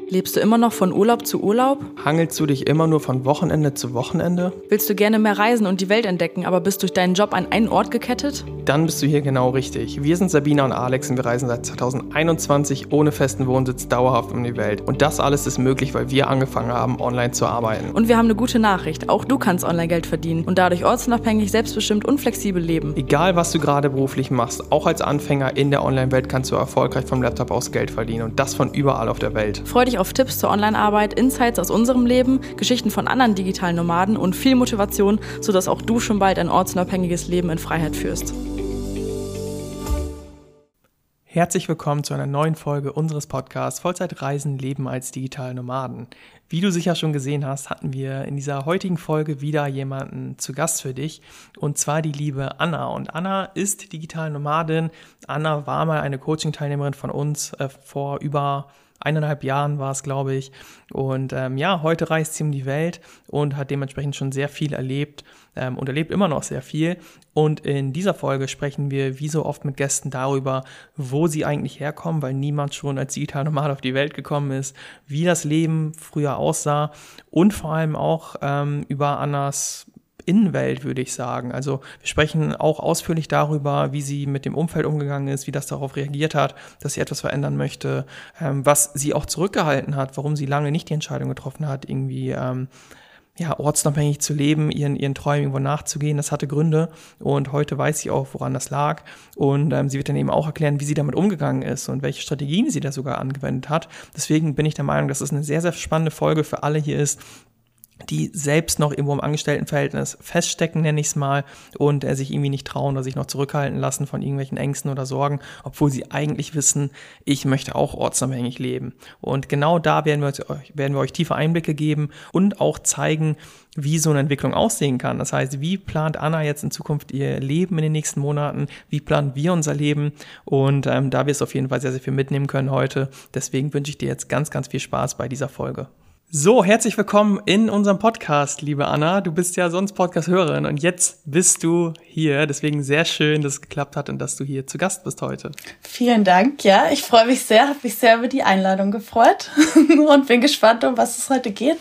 Lebst du immer noch von Urlaub zu Urlaub? Hangelst du dich immer nur von Wochenende zu Wochenende? Willst du gerne mehr reisen und die Welt entdecken, aber bist durch deinen Job an einen Ort gekettet? Dann bist du hier genau richtig. Wir sind Sabina und Alex und wir reisen seit 2021 ohne festen Wohnsitz dauerhaft um die Welt. Und das alles ist möglich, weil wir angefangen haben, online zu arbeiten. Und wir haben eine gute Nachricht. Auch du kannst online Geld verdienen und dadurch ortsunabhängig, selbstbestimmt und flexibel leben. Egal, was du gerade beruflich machst, auch als Anfänger in der Online-Welt kannst du erfolgreich vom Laptop aus Geld verdienen und das von überall auf der Welt. Freu dich auf Tipps zur Online-Arbeit, Insights aus unserem Leben, Geschichten von anderen digitalen Nomaden und viel Motivation, sodass auch du schon bald ein ortsunabhängiges Leben in Freiheit führst. Herzlich willkommen zu einer neuen Folge unseres Podcasts Vollzeitreisen, Leben als digitale Nomaden. Wie du sicher schon gesehen hast, hatten wir in dieser heutigen Folge wieder jemanden zu Gast für dich, und zwar die liebe Anna. Und Anna ist digitale Nomadin. Anna war mal eine Coaching-Teilnehmerin von uns vor über 1,5 Jahren war es, glaube ich. Und heute reist sie um die Welt und hat dementsprechend schon sehr viel erlebt und erlebt immer noch sehr viel. Und in dieser Folge sprechen wir wie so oft mit Gästen darüber, wo sie eigentlich herkommen, weil niemand schon als digitaler Nomade auf die Welt gekommen ist, wie das Leben früher aussah und vor allem auch über Annas Innenwelt, würde ich sagen. Also wir sprechen auch ausführlich darüber, wie sie mit dem Umfeld umgegangen ist, wie das darauf reagiert hat, dass sie etwas verändern möchte, was sie auch zurückgehalten hat, warum sie lange nicht die Entscheidung getroffen hat, irgendwie ortsunabhängig zu leben, ihren Träumen irgendwo nachzugehen. Das hatte Gründe und heute weiß sie auch, woran das lag. Und sie wird dann eben auch erklären, wie sie damit umgegangen ist und welche Strategien sie da sogar angewendet hat. Deswegen bin ich der Meinung, dass es eine sehr, sehr spannende Folge für alle hier ist, die selbst noch irgendwo im Angestelltenverhältnis feststecken, nenne ich es mal, und sich irgendwie nicht trauen oder sich noch zurückhalten lassen von irgendwelchen Ängsten oder Sorgen, obwohl sie eigentlich wissen, ich möchte auch ortsunabhängig leben. Und genau da werden wir euch tiefe Einblicke geben und auch zeigen, wie so eine Entwicklung aussehen kann. Das heißt, wie plant Anna jetzt in Zukunft ihr Leben in den nächsten Monaten? Wie planen wir unser Leben? Und da wir es auf jeden Fall sehr, sehr viel mitnehmen können heute. Deswegen wünsche ich dir jetzt ganz, ganz viel Spaß bei dieser Folge. So, herzlich willkommen in unserem Podcast, liebe Anna. Du bist ja sonst Podcast-Hörerin und jetzt bist du hier. Deswegen sehr schön, dass es geklappt hat und dass du hier zu Gast bist heute. Vielen Dank. Ja, ich freue mich sehr, habe mich sehr über die Einladung gefreut und bin gespannt, um was es heute geht.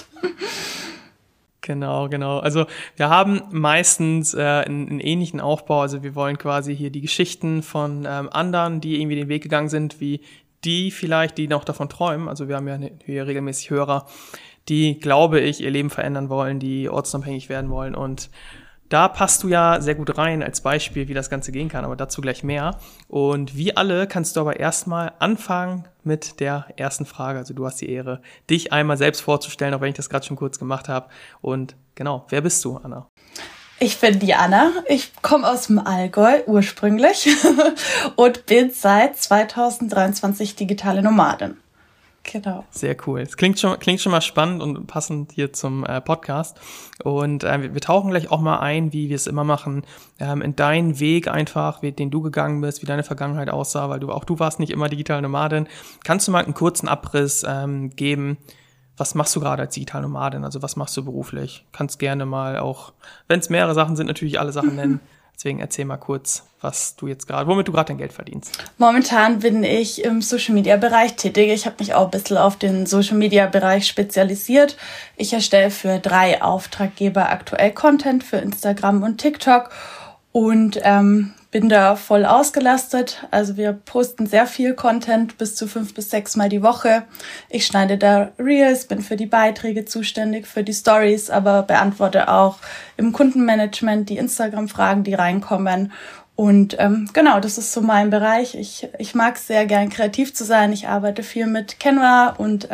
Genau. Also wir haben meistens einen ähnlichen Aufbau. Also wir wollen quasi hier die Geschichten von anderen, die irgendwie den Weg gegangen sind, wie die vielleicht, die noch davon träumen, also wir haben ja hier regelmäßig Hörer, die, glaube ich, ihr Leben verändern wollen, die ortsunabhängig werden wollen, und da passt du ja sehr gut rein als Beispiel, wie das Ganze gehen kann, aber dazu gleich mehr. Und wie alle kannst du aber erstmal anfangen mit der ersten Frage, also du hast die Ehre, dich einmal selbst vorzustellen, auch wenn ich das gerade schon kurz gemacht habe. Und genau, wer bist du, Anna? Ich bin die Anna, ich komme aus dem Allgäu ursprünglich und bin seit 2023 digitale Nomadin. Genau. Sehr cool. Es klingt schon mal spannend und passend hier zum Podcast. Und wir tauchen gleich auch mal ein, wie wir es immer machen, in deinen Weg einfach, den du gegangen bist, wie deine Vergangenheit aussah, weil du warst nicht immer digitale Nomadin. Kannst du mal einen kurzen Abriss geben? Was machst du gerade als digitale Nomadin? Also was machst du beruflich? Kannst gerne mal auch, wenn es mehrere Sachen sind, natürlich alle Sachen nennen. Deswegen erzähl mal kurz, womit du gerade dein Geld verdienst. Momentan bin ich im Social-Media-Bereich tätig. Ich habe mich auch ein bisschen auf den Social-Media-Bereich spezialisiert. Ich erstelle für 3 Auftraggeber aktuell Content für Instagram und TikTok und bin da voll ausgelastet. Also wir posten sehr viel Content, bis zu 5 bis 6 Mal die Woche. Ich schneide da Reels, bin für die Beiträge zuständig, für die Stories, aber beantworte auch im Kundenmanagement die Instagram-Fragen, die reinkommen. Und genau, das ist so mein Bereich. Ich mag es sehr gern, kreativ zu sein. Ich arbeite viel mit Canva und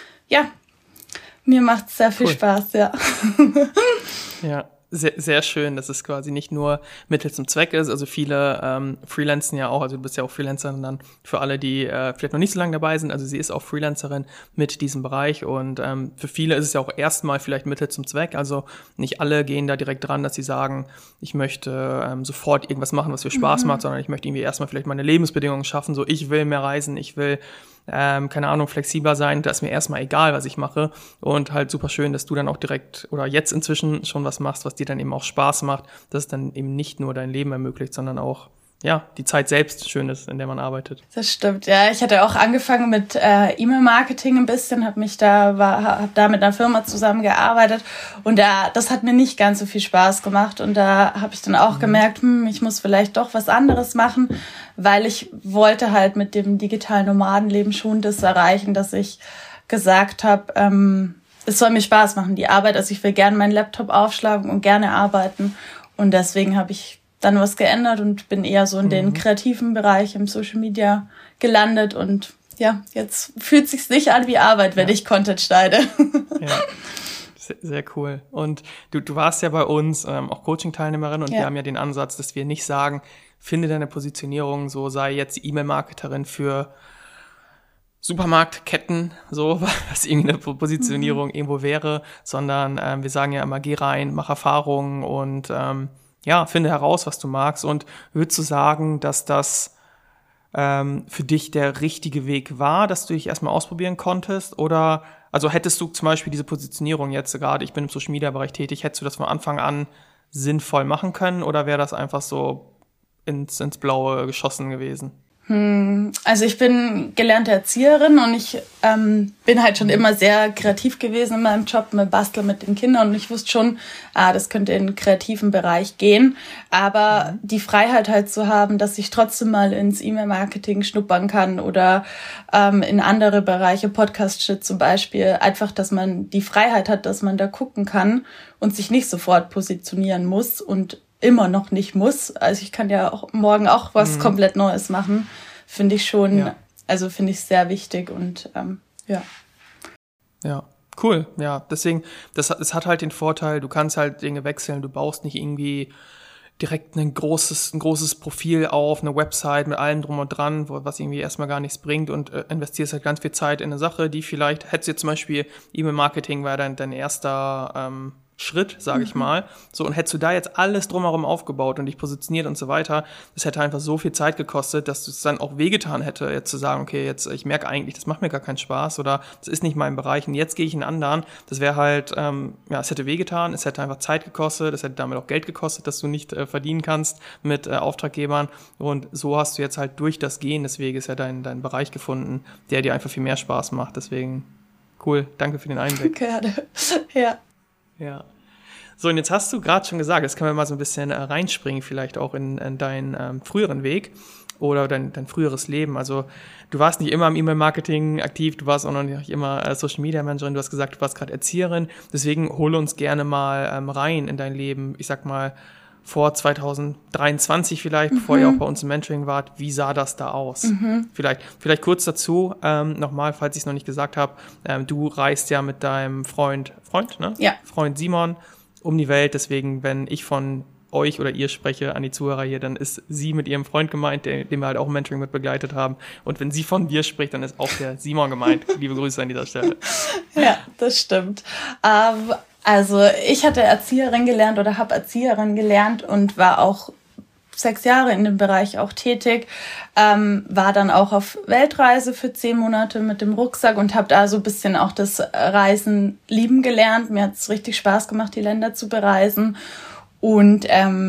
mir macht es sehr viel Spaß, ja. Ja. Sehr, sehr schön, dass es quasi nicht nur Mittel zum Zweck ist. Also viele freelancen ja auch, also du bist ja auch Freelancerin dann für alle, die vielleicht noch nicht so lange dabei sind. Also sie ist auch Freelancerin mit diesem Bereich und für viele ist es ja auch erstmal vielleicht Mittel zum Zweck. Also nicht alle gehen da direkt dran, dass sie sagen, ich möchte sofort irgendwas machen, was mir Spaß macht, sondern ich möchte irgendwie erstmal vielleicht meine Lebensbedingungen schaffen. So, ich will mehr reisen, ich will keine Ahnung, flexibler sein, da ist mir erstmal egal, was ich mache, und halt super schön, dass du dann auch direkt oder jetzt inzwischen schon was machst, was dir dann eben auch Spaß macht, dass es dann eben nicht nur dein Leben ermöglicht, sondern auch die Zeit selbst schön ist, in der man arbeitet. Das stimmt, ja. Ich hatte auch angefangen mit E-Mail-Marketing ein bisschen, habe da mit einer Firma zusammengearbeitet und das hat mir nicht ganz so viel Spaß gemacht und da habe ich dann auch gemerkt, ich muss vielleicht doch was anderes machen, weil ich wollte halt mit dem digitalen Nomadenleben schon das erreichen, dass ich gesagt habe, es soll mir Spaß machen, die Arbeit, also ich will gerne meinen Laptop aufschlagen und gerne arbeiten und deswegen habe ich dann was geändert und bin eher so in den kreativen Bereich im Social Media gelandet und ja, jetzt fühlt sich's nicht an wie Arbeit, wenn ich Content schneide. Ja, sehr cool. Und du warst ja bei uns auch Coaching-Teilnehmerin und wir haben ja den Ansatz, dass wir nicht sagen, finde deine Positionierung, so sei jetzt E-Mail-Marketerin für Supermarktketten, so, was irgendwie eine Positionierung irgendwo wäre, sondern wir sagen ja immer, geh rein, mach Erfahrungen und finde heraus, was du magst. Und würdest du sagen, dass das für dich der richtige Weg war, dass du dich erstmal ausprobieren konntest? Oder, also hättest du zum Beispiel diese Positionierung jetzt gerade, ich bin im Social-Media-Bereich tätig, hättest du das von Anfang an sinnvoll machen können? Oder wäre das einfach so ins Blaue geschossen gewesen? Also ich bin gelernte Erzieherin und ich bin halt schon immer sehr kreativ gewesen in meinem Job, mit Basteln mit den Kindern und ich wusste schon, das könnte in den kreativen Bereich gehen, aber die Freiheit halt zu haben, dass ich trotzdem mal ins E-Mail-Marketing schnuppern kann oder in andere Bereiche, Podcast-Shit zum Beispiel, einfach, dass man die Freiheit hat, dass man da gucken kann und sich nicht sofort positionieren muss und immer noch nicht muss. Also ich kann ja auch morgen auch was komplett Neues machen. Finde ich schon, also finde ich sehr wichtig und Ja, cool. Ja, deswegen, es hat halt den Vorteil, du kannst halt Dinge wechseln, du baust nicht irgendwie direkt ein großes Profil auf, eine Website mit allem drum und dran, was irgendwie erstmal gar nichts bringt und investierst halt ganz viel Zeit in eine Sache, die vielleicht, hättest du jetzt zum Beispiel E-Mail-Marketing war dein erster Schritt, sage ich mal. So, und hättest du da jetzt alles drumherum aufgebaut und dich positioniert und so weiter, das hätte einfach so viel Zeit gekostet, dass es dann auch wehgetan hätte, jetzt zu sagen, okay, jetzt, ich merke eigentlich, das macht mir gar keinen Spaß oder das ist nicht mein Bereich und jetzt gehe ich in einen anderen. Das wäre halt, es hätte wehgetan, es hätte einfach Zeit gekostet, es hätte damit auch Geld gekostet, dass du nicht verdienen kannst mit Auftraggebern und so hast du jetzt halt durch das Gehen des Weges ja deinen Bereich gefunden, der dir einfach viel mehr Spaß macht. Deswegen, cool, danke für den Einblick. Gerne, ja. Ja. So, und jetzt hast du gerade schon gesagt, jetzt können wir mal so ein bisschen reinspringen, vielleicht auch in deinen früheren Weg oder dein früheres Leben. Also du warst nicht immer im E-Mail-Marketing aktiv, du warst auch noch nicht immer Social-Media-Managerin, du hast gesagt, du warst gerade Erzieherin. Deswegen hole uns gerne mal rein in dein Leben, ich sag mal, vor 2023 vielleicht, bevor ihr auch bei uns im Mentoring wart. Wie sah das da aus? Vielleicht kurz dazu, nochmal, falls ich es noch nicht gesagt habe, du reist ja mit deinem Freund, ne? Ja. Freund Simon um die Welt. Deswegen, wenn ich von euch oder ihr spreche an die Zuhörer hier, dann ist sie mit ihrem Freund gemeint, den wir halt auch im Mentoring mit begleitet haben. Und wenn sie von wir spricht, dann ist auch der Simon gemeint. Liebe Grüße an dieser Stelle. Ja, das stimmt. Also ich hatte Erzieherin gelernt oder habe Erzieherin gelernt und war auch 6 Jahre in dem Bereich auch tätig, war dann auch auf Weltreise für 10 Monate mit dem Rucksack und habe da so ein bisschen auch das Reisen lieben gelernt. Mir hat es richtig Spaß gemacht, die Länder zu bereisen. Und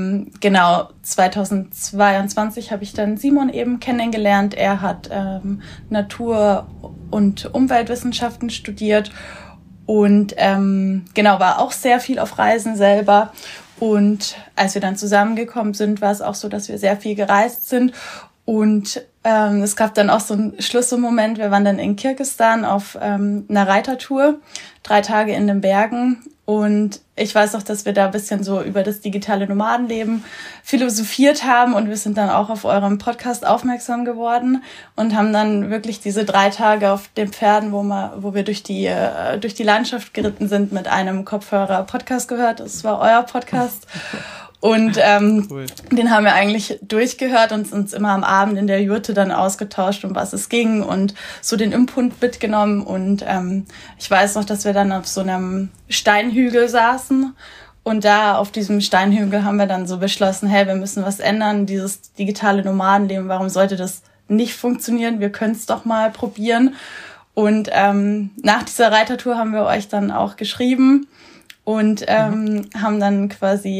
2022 habe ich dann Simon eben kennengelernt. Er hat Natur- und Umweltwissenschaften studiert und war auch sehr viel auf Reisen selber. Und als wir dann zusammengekommen sind, war es auch so, dass wir sehr viel gereist sind. Und es gab dann auch so einen Schlüsselmoment. Wir waren dann in Kirgisistan auf einer Reitertour, 3 Tage in den Bergen. Und ich weiß auch, dass wir da ein bisschen so über das digitale Nomadenleben philosophiert haben. Und wir sind dann auch auf eurem Podcast aufmerksam geworden und haben dann wirklich diese 3 Tage auf den Pferden, wo wir durch die Landschaft geritten sind, mit einem Kopfhörer Podcast gehört. Das war euer Podcast. Und cool. Den haben wir eigentlich durchgehört und uns immer am Abend in der Jurte dann ausgetauscht, um was es ging und so den Input mitgenommen. Und ich weiß noch, dass wir dann auf so einem Steinhügel saßen und da auf diesem Steinhügel haben wir dann so beschlossen, hey, wir müssen was ändern, dieses digitale Nomadenleben, warum sollte das nicht funktionieren? Wir können es doch mal probieren. Und nach dieser Reitertour haben wir euch dann auch geschrieben und haben dann quasi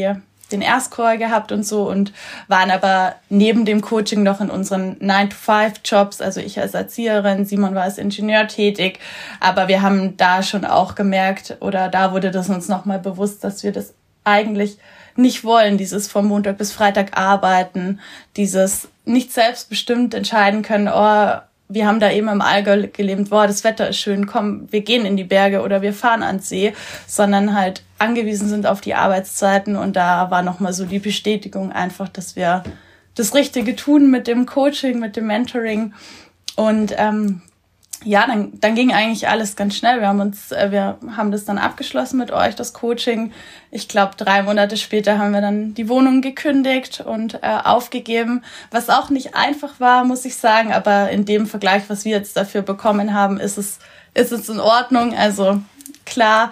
den Erstcall gehabt und so und waren aber neben dem Coaching noch in unseren 9-to-5-Jobs, also ich als Erzieherin, Simon war als Ingenieur tätig, aber wir haben da schon auch gemerkt oder da wurde das uns nochmal bewusst, dass wir das eigentlich nicht wollen, dieses von Montag bis Freitag arbeiten, dieses nicht selbstbestimmt entscheiden können, oh, wir haben da eben im Allgäu gelebt, boah, das Wetter ist schön, komm, wir gehen in die Berge oder wir fahren ans See, sondern halt angewiesen sind auf die Arbeitszeiten und da war nochmal so die Bestätigung einfach, dass wir das Richtige tun mit dem Coaching, mit dem Mentoring und dann ging eigentlich alles ganz schnell. Wir haben das dann abgeschlossen mit euch, das Coaching. Ich glaube, 3 Monate später haben wir dann die Wohnung gekündigt und aufgegeben, was auch nicht einfach war, muss ich sagen. Aber in dem Vergleich, was wir jetzt dafür bekommen haben, ist es in Ordnung. Also klar,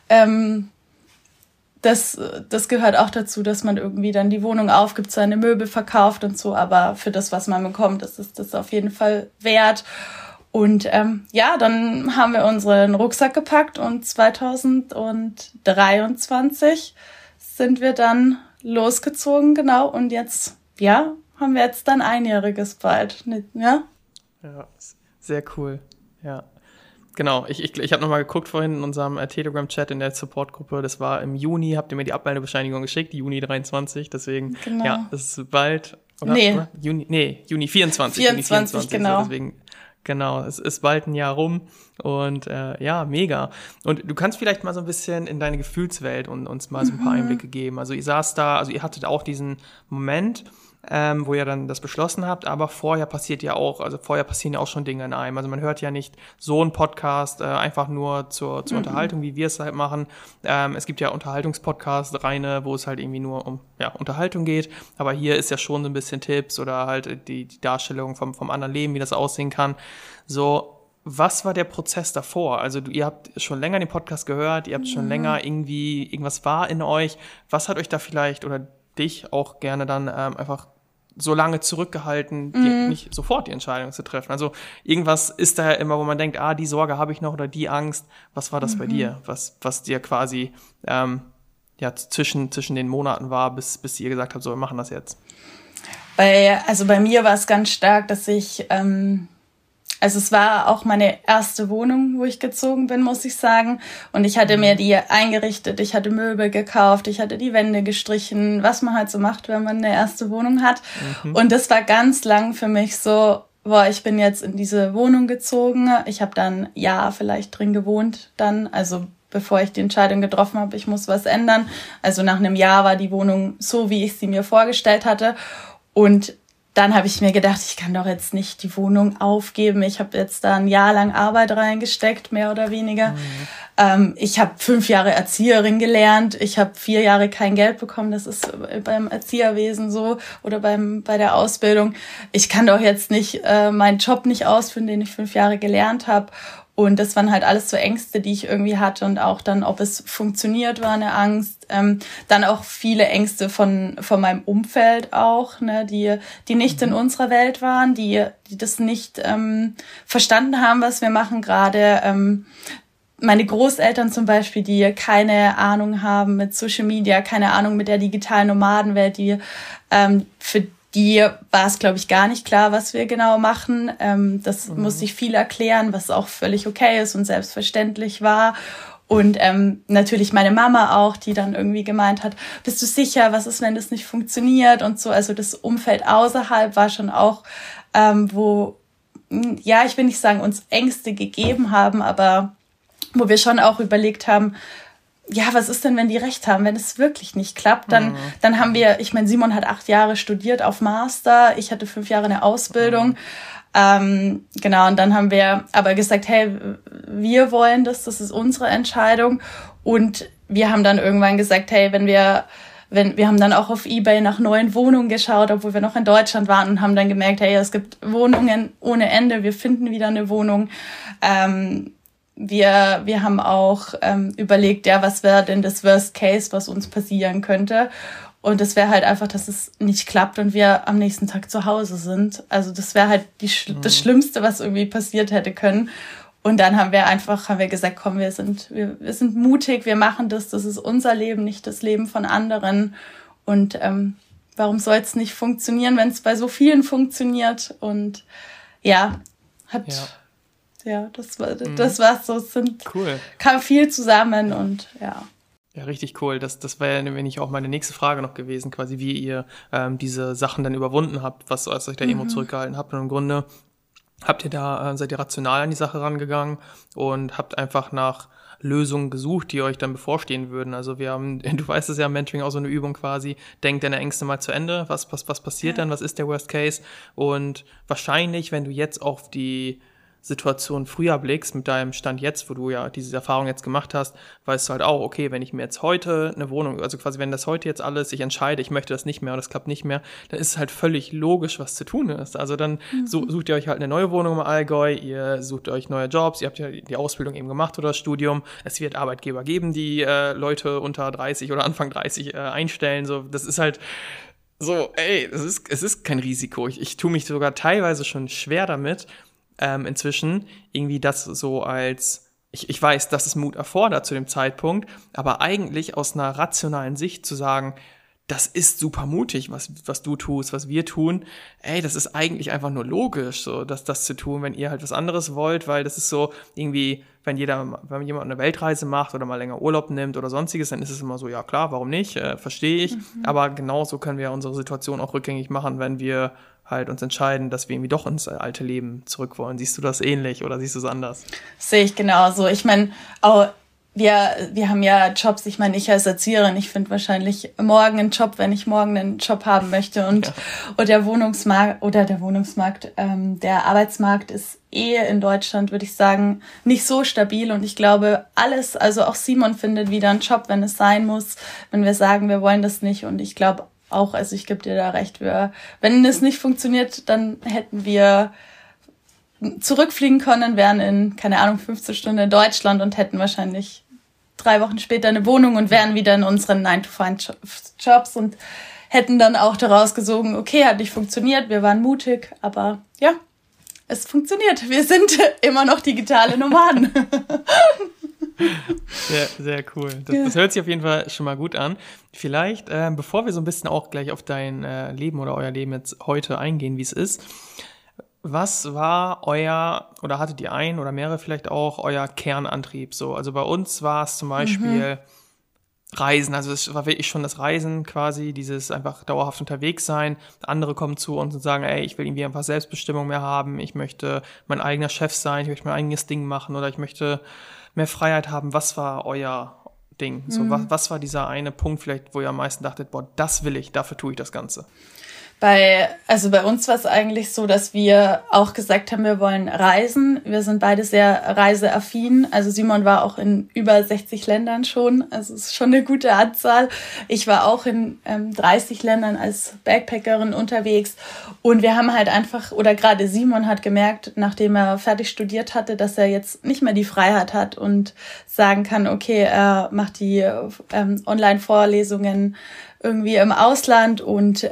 das gehört auch dazu, dass man irgendwie dann die Wohnung aufgibt, seine Möbel verkauft und so. Aber für das, was man bekommt, ist das auf jeden Fall wert. Und dann haben wir unseren Rucksack gepackt und 2023 sind wir dann losgezogen, genau. Und jetzt, haben wir jetzt dann Einjähriges bald, ja? Ja, sehr cool, ja. Genau, ich habe nochmal geguckt vorhin in unserem Telegram-Chat in der Support-Gruppe, das war im Juni, habt ihr mir die Abmeldebescheinigung geschickt, Juni 23, deswegen, genau. Ja, das ist bald, oder? Nee. Oder? Juni 24. 24, genau. So, deswegen, genau, es ist bald ein Jahr rum und mega. Und du kannst vielleicht mal so ein bisschen in deine Gefühlswelt und uns mal so ein paar Einblicke geben. Also ihr saß da, also ihr hattet auch diesen Moment, wo ihr dann das beschlossen habt, aber vorher passieren ja auch schon Dinge in einem. Also man hört ja nicht so einen Podcast einfach nur zur Unterhaltung, wie wir es halt machen. Es gibt ja Unterhaltungspodcasts, reine, wo es halt irgendwie nur um Unterhaltung geht, aber hier ist ja schon so ein bisschen Tipps oder halt die Darstellung vom anderen Leben, wie das aussehen kann. So, was war der Prozess davor? Also ihr habt schon länger den Podcast gehört, ihr habt schon länger irgendwas war in euch. Was hat euch da vielleicht oder dich auch gerne dann einfach so lange zurückgehalten, nicht sofort die Entscheidung zu treffen? Also irgendwas ist da ja immer, wo man denkt, die Sorge habe ich noch oder die Angst. Was war das bei dir? Was dir quasi zwischen den Monaten war, bis ihr gesagt habt, so, wir machen das jetzt? Bei mir war es ganz stark, dass ich es war auch meine erste Wohnung, wo ich gezogen bin, muss ich sagen. Und ich hatte mir die eingerichtet, ich hatte Möbel gekauft, ich hatte die Wände gestrichen, was man halt so macht, wenn man eine erste Wohnung hat. Und das war ganz lang für mich so, ich bin jetzt in diese Wohnung gezogen. Ich habe dann ein Jahr vielleicht drin gewohnt dann, also bevor ich die Entscheidung getroffen habe, ich muss was ändern. Also nach einem Jahr war die Wohnung so, wie ich sie mir vorgestellt hatte. Und dann habe ich mir gedacht, ich kann doch jetzt nicht die Wohnung aufgeben. Ich habe jetzt da ein Jahr lang Arbeit reingesteckt, mehr oder weniger. Ich habe 5 Jahre Erzieherin gelernt. Ich habe 4 Jahre kein Geld bekommen. Das ist beim Erzieherwesen so oder bei der Ausbildung. Ich kann doch jetzt nicht meinen Job nicht ausführen, den ich 5 Jahre gelernt habe. Und das waren halt alles so Ängste, die ich irgendwie hatte und auch dann, ob es funktioniert, war eine Angst. Dann auch viele Ängste von meinem Umfeld auch, ne, die nicht in unserer Welt waren, die das nicht verstanden haben, was wir machen. Gerade meine Großeltern zum Beispiel, die keine Ahnung haben mit Social Media, keine Ahnung mit der digitalen Nomadenwelt, für die war es, glaube ich, gar nicht klar, was wir genau machen. Das musste ich viel erklären, was auch völlig okay ist und selbstverständlich war. Und natürlich meine Mama auch, die dann irgendwie gemeint hat, bist du sicher, was ist, wenn das nicht funktioniert und so. Also das Umfeld außerhalb war schon auch, wo, ich will nicht sagen, uns Ängste gegeben haben, aber wo wir schon auch überlegt haben, was ist denn, wenn die recht haben, wenn es wirklich nicht klappt, dann haben wir, ich meine, Simon hat 8 Jahre studiert auf Master, ich hatte 5 Jahre eine Ausbildung, genau, und dann haben wir aber gesagt, hey, wir wollen das ist unsere Entscheidung und wir haben dann irgendwann gesagt, hey, wir haben dann auch auf eBay nach neuen Wohnungen geschaut, obwohl wir noch in Deutschland waren und haben dann gemerkt, hey, es gibt Wohnungen ohne Ende, wir finden wieder eine Wohnung, wir haben auch überlegt, was wäre denn das Worst Case, was uns passieren könnte. Und das wäre halt einfach, dass es nicht klappt und wir am nächsten Tag zu Hause sind. Also das wäre halt das Schlimmste, was irgendwie passiert hätte können. Und dann haben wir gesagt, komm, wir sind mutig, wir machen das ist unser Leben, nicht das Leben von anderen. Und warum soll es nicht funktionieren, wenn es bei so vielen funktioniert? Und das war so, cool. Kam viel zusammen und ja. Ja, richtig cool. Das wäre nämlich auch meine nächste Frage noch gewesen, quasi wie ihr diese Sachen dann überwunden habt, was euch da Emo zurückgehalten habt. Und im Grunde seid ihr rational an die Sache rangegangen und habt einfach nach Lösungen gesucht, die euch dann bevorstehen würden. Also du weißt es ja, Mentoring auch so eine Übung quasi, denk deine Ängste mal zu Ende, was passiert dann, was ist der Worst Case? Und wahrscheinlich, wenn du jetzt auf die Situation früher blickst, mit deinem Stand jetzt, wo du ja diese Erfahrung jetzt gemacht hast, weißt du halt auch, okay, wenn ich mir jetzt heute eine Wohnung, also quasi wenn das heute jetzt alles, ich entscheide, ich möchte das nicht mehr oder das klappt nicht mehr, dann ist es halt völlig logisch, was zu tun ist. Also dann sucht ihr euch halt eine neue Wohnung im Allgäu, ihr sucht euch neue Jobs, ihr habt ja die Ausbildung eben gemacht oder das Studium, es wird Arbeitgeber geben, die Leute unter 30 oder Anfang 30 einstellen, so, das ist halt so, es ist kein Risiko. Ich tue mich sogar teilweise schon schwer damit, inzwischen irgendwie das so als, ich weiß, dass es Mut erfordert zu dem Zeitpunkt, aber eigentlich aus einer rationalen Sicht zu sagen, das ist super mutig, was du tust, was wir tun, das ist eigentlich einfach nur logisch, so das zu tun, wenn ihr halt was anderes wollt, weil das ist so irgendwie, wenn jemand eine Weltreise macht oder mal länger Urlaub nimmt oder sonstiges, dann ist es immer so, ja klar, warum nicht, verstehe ich, aber genauso können wir unsere Situation auch rückgängig machen, wenn wir halt uns entscheiden, dass wir irgendwie doch ins alte Leben zurück wollen. Siehst du das ähnlich oder siehst du es anders? Sehe ich genauso. Ich meine, auch wir haben ja Jobs, ich meine, ich als Erzieherin, ich finde wahrscheinlich morgen einen Job, wenn ich morgen einen Job haben möchte und der Arbeitsmarkt ist in Deutschland, würde ich sagen, nicht so stabil und ich glaube, also auch Simon findet wieder einen Job, wenn es sein muss, wenn wir sagen, wir wollen das nicht und ich glaube auch, also ich gebe dir da recht, wenn es nicht funktioniert, dann hätten wir zurückfliegen können, wären in, keine Ahnung, 15 Stunden in Deutschland und hätten wahrscheinlich 3 Wochen später eine Wohnung und wären wieder in unseren 9-to-5-Jobs und hätten dann auch daraus gesogen, okay, hat nicht funktioniert, wir waren mutig, aber ja, es funktioniert. Wir sind immer noch digitale Nomaden. Sehr, sehr cool. Das hört sich auf jeden Fall schon mal gut an. Vielleicht, bevor wir so ein bisschen auch gleich auf dein Leben oder euer Leben jetzt heute eingehen, wie es ist, was war oder hattet ihr ein oder mehrere vielleicht auch euer Kernantrieb? So, also bei uns war es zum Beispiel Reisen, also es war wirklich schon das Reisen quasi, dieses einfach dauerhaft unterwegs sein. Andere kommen zu uns und sagen, ich will irgendwie einfach Selbstbestimmung mehr haben, ich möchte mein eigener Chef sein, ich möchte mein eigenes Ding machen oder ich möchte mehr Freiheit haben. Was war euer Ding? So, was war dieser eine Punkt vielleicht, wo ihr am meisten dachtet, boah, das will ich, dafür tue ich das Ganze? Bei uns war es eigentlich so, dass wir auch gesagt haben, wir wollen reisen. Wir sind beide sehr reiseaffin. Also Simon war auch in über 60 Ländern schon. Also es ist schon eine gute Anzahl. Ich war auch in 30 Ländern als Backpackerin unterwegs. Und wir haben halt einfach, oder gerade Simon hat gemerkt, nachdem er fertig studiert hatte, dass er jetzt nicht mehr die Freiheit hat und sagen kann, okay, er macht die Online-Vorlesungen irgendwie im Ausland und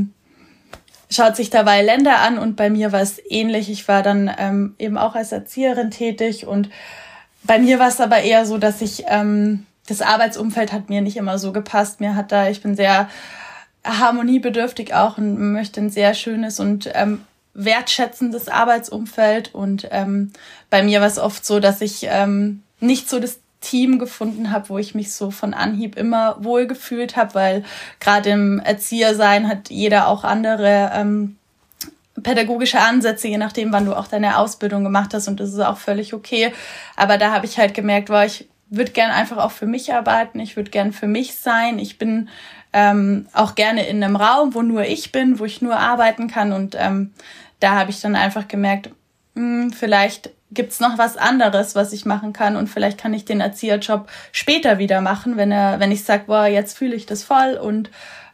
schaut sich dabei Länder an und bei mir war es ähnlich. Ich war dann eben auch als Erzieherin tätig und bei mir war es aber eher so, dass ich, das Arbeitsumfeld hat mir nicht immer so gepasst. Ich bin sehr harmoniebedürftig auch und möchte ein sehr schönes und wertschätzendes Arbeitsumfeld und bei mir war es oft so, dass ich nicht so das Team gefunden habe, wo ich mich so von Anhieb immer wohl gefühlt habe, weil gerade im Erziehersein hat jeder auch andere pädagogische Ansätze, je nachdem, wann du auch deine Ausbildung gemacht hast und das ist auch völlig okay. Aber da habe ich halt gemerkt, ich würde gern einfach auch für mich arbeiten, ich würde gern für mich sein, ich bin auch gerne in einem Raum, wo nur ich bin, wo ich nur arbeiten kann und da habe ich dann einfach gemerkt, vielleicht gibt's noch was anderes, was ich machen kann und vielleicht kann ich den Erzieherjob später wieder machen, wenn ich sage, jetzt fühle ich das voll und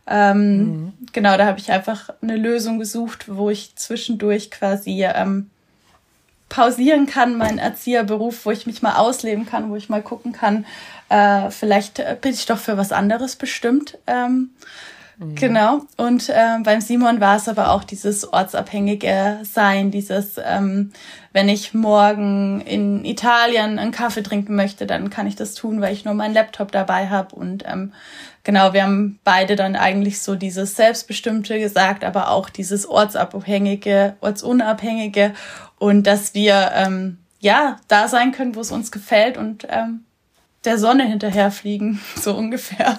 genau, da habe ich einfach eine Lösung gesucht, wo ich zwischendurch quasi pausieren kann, meinen Erzieherberuf, wo ich mich mal ausleben kann, wo ich mal gucken kann, vielleicht bin ich doch für was anderes bestimmt. Genau. Und beim Simon war es aber auch dieses ortsabhängige Sein, dieses, wenn ich morgen in Italien einen Kaffee trinken möchte, dann kann ich das tun, weil ich nur meinen Laptop dabei habe. Und genau, wir haben beide dann eigentlich so dieses Selbstbestimmte gesagt, aber auch dieses ortsabhängige, ortsunabhängige und dass wir da sein können, wo es uns gefällt und der Sonne hinterherfliegen, so ungefähr.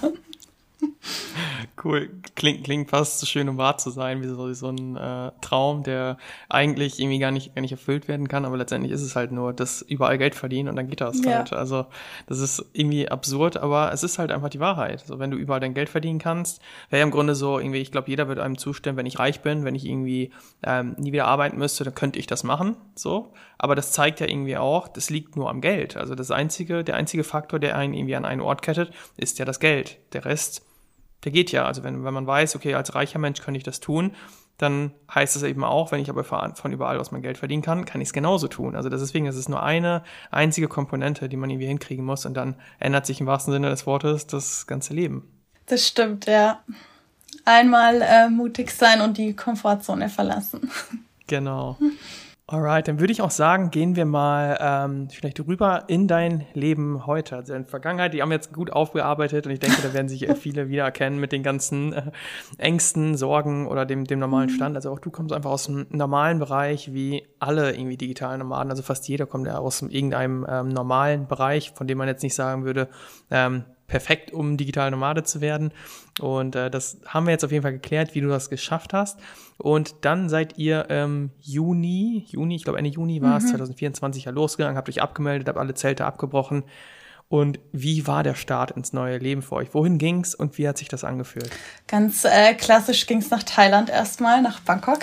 Cool. Klingt fast so schön, um wahr zu sein, wie so ein Traum, der eigentlich irgendwie gar nicht erfüllt werden kann, aber letztendlich ist es halt nur, dass überall Geld verdienen und dann geht das halt. Also das ist irgendwie absurd, aber es ist halt einfach die Wahrheit. So, wenn du überall dein Geld verdienen kannst, wäre ja im Grunde so irgendwie, ich glaube, jeder wird einem zustimmen, wenn ich reich bin, wenn ich irgendwie nie wieder arbeiten müsste, dann könnte ich das machen, so. Aber das zeigt ja irgendwie auch, das liegt nur am Geld. Also der einzige Faktor, der einen irgendwie an einen Ort kettet, ist ja das Geld. Der Rest, der geht ja. Also wenn man weiß, okay, als reicher Mensch kann ich das tun, dann heißt es eben auch, wenn ich aber von überall aus mein Geld verdienen kann ich es genauso tun. Also das ist nur eine einzige Komponente, die man irgendwie hinkriegen muss und dann ändert sich im wahrsten Sinne des Wortes das ganze Leben. Das stimmt, ja. Einmal mutig sein und die Komfortzone verlassen. Genau. Alright, dann würde ich auch sagen, gehen wir mal vielleicht rüber in dein Leben heute. Also in der Vergangenheit, die haben wir jetzt gut aufgearbeitet und ich denke, da werden sich viele wiedererkennen mit den ganzen Ängsten, Sorgen oder dem normalen Stand. Also auch du kommst einfach aus einem normalen Bereich, wie alle irgendwie digitalen Nomaden. Also fast jeder kommt ja aus irgendeinem normalen Bereich, von dem man jetzt nicht sagen würde, perfekt, um digital Nomade zu werden. Und das haben wir jetzt auf jeden Fall geklärt, wie du das geschafft hast. Und dann seid ihr Juni, ich glaube Ende Juni war es, 2024 ja losgegangen, habt euch abgemeldet, habt alle Zelte abgebrochen. Und wie war der Start ins neue Leben für euch? Wohin ging's und wie hat sich das angefühlt? Ganz klassisch ging's nach Thailand erstmal, nach Bangkok.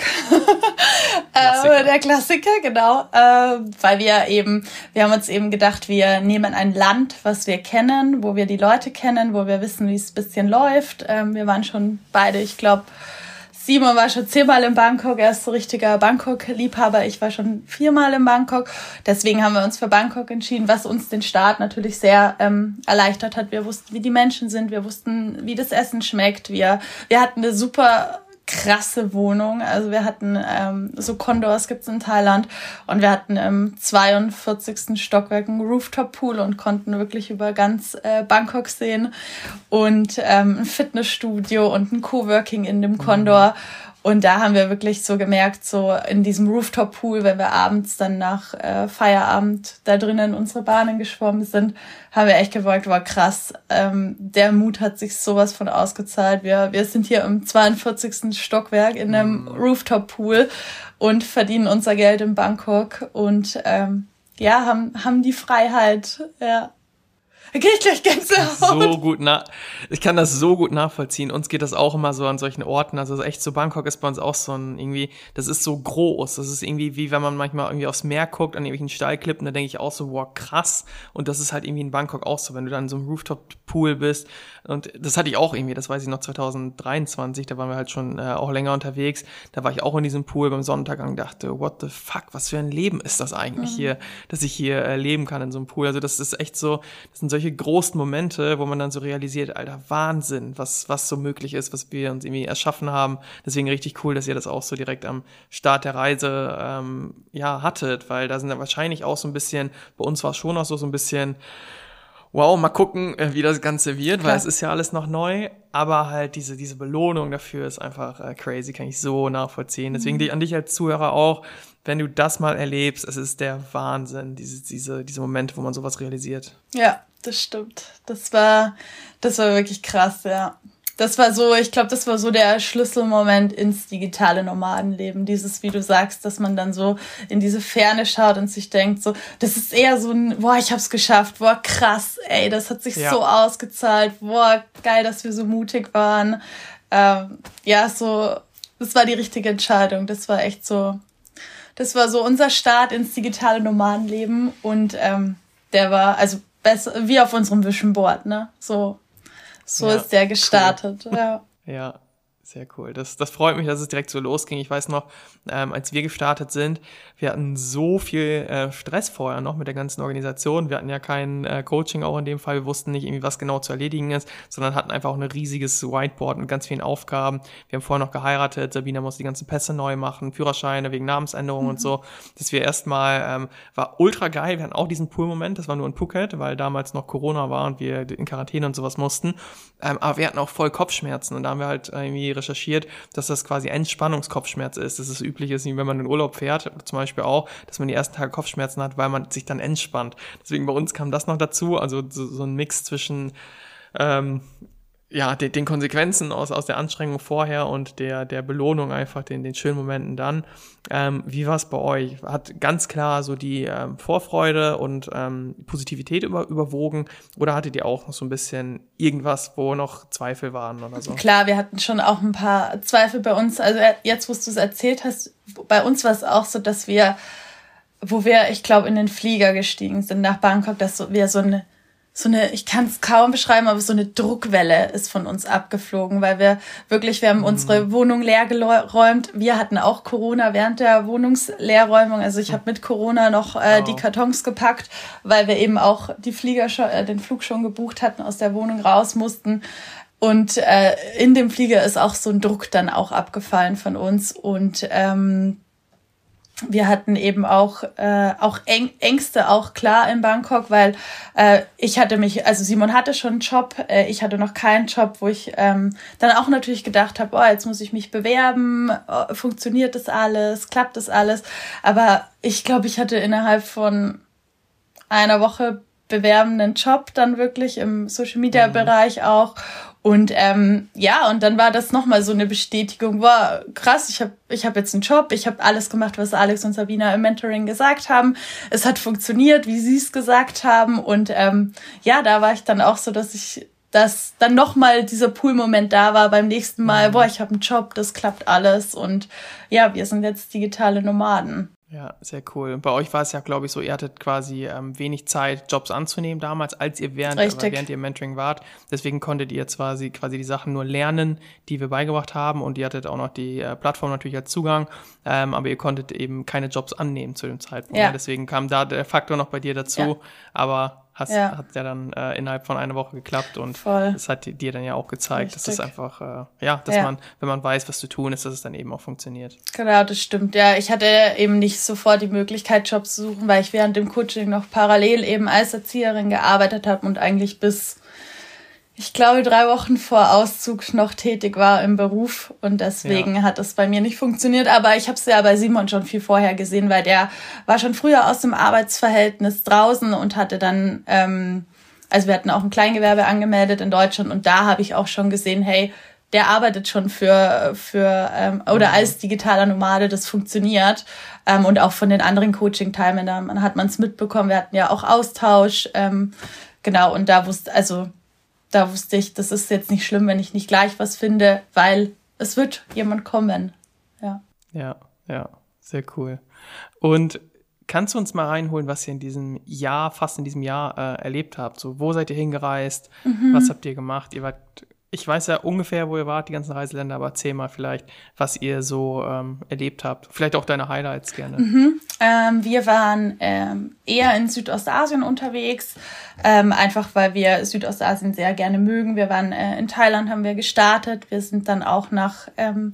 Der Klassiker, genau. Weil wir haben uns eben gedacht, wir nehmen ein Land, was wir kennen, wo wir die Leute kennen, wo wir wissen, wie es ein bisschen läuft. Wir waren schon beide, ich glaube, Simon war schon 10-mal in Bangkok, er ist so richtiger Bangkok-Liebhaber, ich war schon 4-mal in Bangkok. Deswegen haben wir uns für Bangkok entschieden, was uns den Start natürlich sehr erleichtert hat. Wir wussten, wie die Menschen sind, wir wussten, wie das Essen schmeckt. Wir hatten eine super krasse Wohnung, also wir hatten so Condors gibt's in Thailand und wir hatten im 42. Stockwerk einen Rooftop-Pool und konnten wirklich über ganz Bangkok sehen und ein Fitnessstudio und ein Coworking in dem Condor. Und da haben wir wirklich so gemerkt, so in diesem Rooftop-Pool, wenn wir abends dann nach Feierabend da drinnen unsere Bahnen geschwommen sind, haben wir echt gewollt, wow, krass, der Mut hat sich sowas von ausgezahlt. Wir sind hier im 42. Stockwerk in einem Rooftop-Pool und verdienen unser Geld in Bangkok und haben die Freiheit, ja. Da krieg ich gleich Gänsehaut. Ich kann das so gut nachvollziehen. Uns geht das auch immer so an solchen Orten. Also echt so Bangkok ist bei uns auch so ein irgendwie, das ist so groß. Das ist irgendwie wie wenn man manchmal irgendwie aufs Meer guckt, an irgendwelchen Steilklippen, da denke ich auch so, wow, krass. Und das ist halt irgendwie in Bangkok auch so, wenn du dann in so einem Rooftop-Pool bist. Und das hatte ich auch irgendwie, das weiß ich noch 2023, da waren wir halt schon auch länger unterwegs. Da war ich auch in diesem Pool beim Sonnenuntergang und dachte, what the fuck, was für ein Leben ist das eigentlich hier, dass ich hier leben kann in so einem Pool. Also das ist echt so, das sind solche großen Momente, wo man dann so realisiert, Alter, Wahnsinn, was so möglich ist, was wir uns irgendwie erschaffen haben. Deswegen richtig cool, dass ihr das auch so direkt am Start der Reise hattet, weil da sind dann wahrscheinlich auch so ein bisschen, bei uns war es schon auch so ein bisschen, wow, mal gucken, wie das Ganze wird, weil es ist ja alles noch neu, aber halt diese Belohnung dafür ist einfach crazy, kann ich so nachvollziehen. Deswegen an dich als Zuhörer auch, wenn du das mal erlebst, es ist der Wahnsinn, diese Momente, wo man sowas realisiert. Ja, das stimmt. Das war wirklich krass, ja. Ich glaube, das war so der Schlüsselmoment ins digitale Nomadenleben. Dieses, wie du sagst, dass man dann so in diese Ferne schaut und sich denkt, so, das ist eher so ein, boah, ich hab's geschafft, boah, krass, ey, das hat sich so ausgezahlt, boah, geil, dass wir so mutig waren. Das war die richtige Entscheidung. Das war echt so, das war so unser Start ins digitale Nomadenleben und der war, also besser, wie auf unserem Vision Board, ne? So ist der gestartet, cool. Ja, Sehr cool. Das freut mich, dass es direkt so losging. Ich weiß noch, als wir gestartet sind, wir hatten so viel Stress vorher noch mit der ganzen Organisation. Wir hatten ja kein Coaching auch in dem Fall. Wir wussten nicht irgendwie, was genau zu erledigen ist, sondern hatten einfach auch ein riesiges Whiteboard mit ganz vielen Aufgaben. Wir haben vorher noch geheiratet. Sabina musste die ganzen Pässe neu machen, Führerscheine wegen Namensänderungen und so. Dass wir erstmal, war ultra geil. Wir hatten auch diesen Pool-Moment. Das war nur in Phuket, weil damals noch Corona war und wir in Quarantäne und sowas mussten. Aber wir hatten auch voll Kopfschmerzen und da haben wir halt irgendwie recherchiert, dass das quasi Entspannungskopfschmerz ist. Das ist üblich, ist, wenn man in Urlaub fährt, zum Beispiel auch, dass man die ersten Tage Kopfschmerzen hat, weil man sich dann entspannt. Deswegen bei uns kam das noch dazu, also so ein Mix zwischen den Konsequenzen aus der Anstrengung vorher und der Belohnung einfach, den schönen Momenten dann. Wie war es bei euch? Hat ganz klar so die Vorfreude und Positivität überwogen oder hattet ihr auch noch so ein bisschen irgendwas, wo noch Zweifel waren oder so? Klar, wir hatten schon auch ein paar Zweifel bei uns. Also jetzt, wo du es erzählt hast, bei uns war es auch so, dass wo wir, ich glaube, in den Flieger gestiegen sind nach Bangkok, dass wir so eine, ich kann es kaum beschreiben, aber so eine Druckwelle ist von uns abgeflogen, weil wir haben unsere Wohnung leer geräumt. Wir hatten auch Corona während der Wohnungsleerräumung. Also ich habe mit Corona noch die Kartons gepackt, weil wir eben auch den Flug schon gebucht hatten, aus der Wohnung raus mussten. Und in dem Flieger ist auch so ein Druck dann auch abgefallen von uns. Und wir hatten eben auch Ängste, auch klar in Bangkok, weil Simon hatte schon einen Job, ich hatte noch keinen Job, wo ich dann auch natürlich gedacht habe, jetzt muss ich mich bewerben, funktioniert das alles, klappt das alles, aber ich glaube, ich hatte innerhalb von einer Woche bewerbenden Job dann wirklich im Social-Media-Bereich auch. Und und dann war das nochmal so eine Bestätigung, wow, krass, ich hab jetzt einen Job, ich habe alles gemacht, was Alex und Sabina im Mentoring gesagt haben. Es hat funktioniert, wie sie es gesagt haben. Und da war ich dann auch so, dass dann nochmal dieser Pool-Moment da war beim nächsten Mal, ich habe einen Job, das klappt alles. Und ja, wir sind jetzt digitale Nomaden. Ja, sehr cool. Und bei euch war es ja, glaube ich, so, ihr hattet quasi wenig Zeit, Jobs anzunehmen damals, als ihr während ihr im Mentoring wart. Deswegen konntet ihr quasi die Sachen nur lernen, die wir beigebracht haben. Und ihr hattet auch noch die Plattform natürlich als Zugang. Aber ihr konntet eben keine Jobs annehmen zu dem Zeitpunkt. Ja. Deswegen kam da der Faktor noch bei dir dazu. Ja. Aber hat ja dann innerhalb von einer Woche geklappt und das hat dir dann ja auch gezeigt, dass das einfach, man, wenn man weiß, was zu tun ist, dass es dann eben auch funktioniert. Genau, das stimmt. Ja, ich hatte eben nicht sofort die Möglichkeit, Jobs zu suchen, weil ich während dem Coaching noch parallel eben als Erzieherin gearbeitet habe und eigentlich bis, ich glaube, 3 Wochen vor Auszug noch tätig war im Beruf und deswegen hat das bei mir nicht funktioniert. Aber ich habe es ja bei Simon schon viel vorher gesehen, weil der war schon früher aus dem Arbeitsverhältnis draußen und hatte dann, wir hatten auch ein Kleingewerbe angemeldet in Deutschland und da habe ich auch schon gesehen, hey, der arbeitet schon oder als digitaler Nomade, das funktioniert. Und auch von den anderen Coaching-Teilnehmern hat man es mitbekommen. Wir hatten ja auch Austausch. Und da wusste ich, das ist jetzt nicht schlimm, wenn ich nicht gleich was finde, weil es wird jemand kommen. Ja, sehr cool. Und kannst du uns mal reinholen, was ihr in diesem Jahr erlebt habt? So, wo seid ihr hingereist? Was habt ihr gemacht? Ich weiß ja ungefähr, wo ihr wart, die ganzen Reiseländer, aber erzähl mal vielleicht, was ihr so erlebt habt. Vielleicht auch deine Highlights gerne. Wir waren eher in Südostasien unterwegs, einfach weil wir Südostasien sehr gerne mögen. Wir waren in Thailand, haben wir gestartet. Wir sind dann auch nach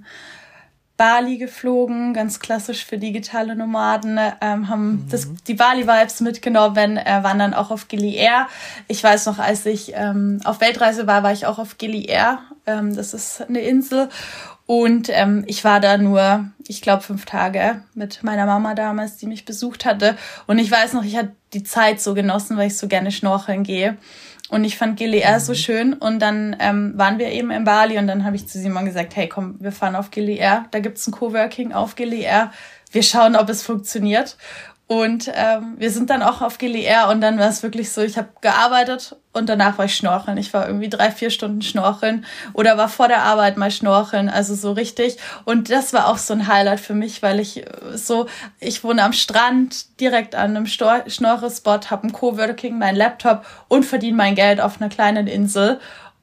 Bali geflogen, ganz klassisch für digitale Nomaden, haben die Bali-Vibes mitgenommen, waren dann auch auf Gili Air. Ich weiß noch, als ich auf Weltreise war ich auch auf Gili Air. Das ist eine Insel. Und ich war da nur, ich glaube, 5 Tage mit meiner Mama damals, die mich besucht hatte. Und ich weiß noch, ich hatte die Zeit so genossen, weil ich so gerne schnorcheln gehe. Und ich fand Gili Air so schön. Und dann waren wir eben in Bali und dann habe ich zu Simon gesagt, hey, komm, wir fahren auf Gili Air. Da gibt's ein Coworking auf Gili Air. Wir schauen, ob es funktioniert. Und wir sind dann auch auf Gili Air und dann war es wirklich so, ich habe gearbeitet und danach war ich schnorcheln. Ich war irgendwie 3-4 Stunden schnorcheln oder war vor der Arbeit mal schnorcheln, also so richtig. Und das war auch so ein Highlight für mich, weil ich wohne am Strand, direkt an einem Schnorchelspot, habe ein Coworking, meinen Laptop und verdiene mein Geld auf einer kleinen Insel.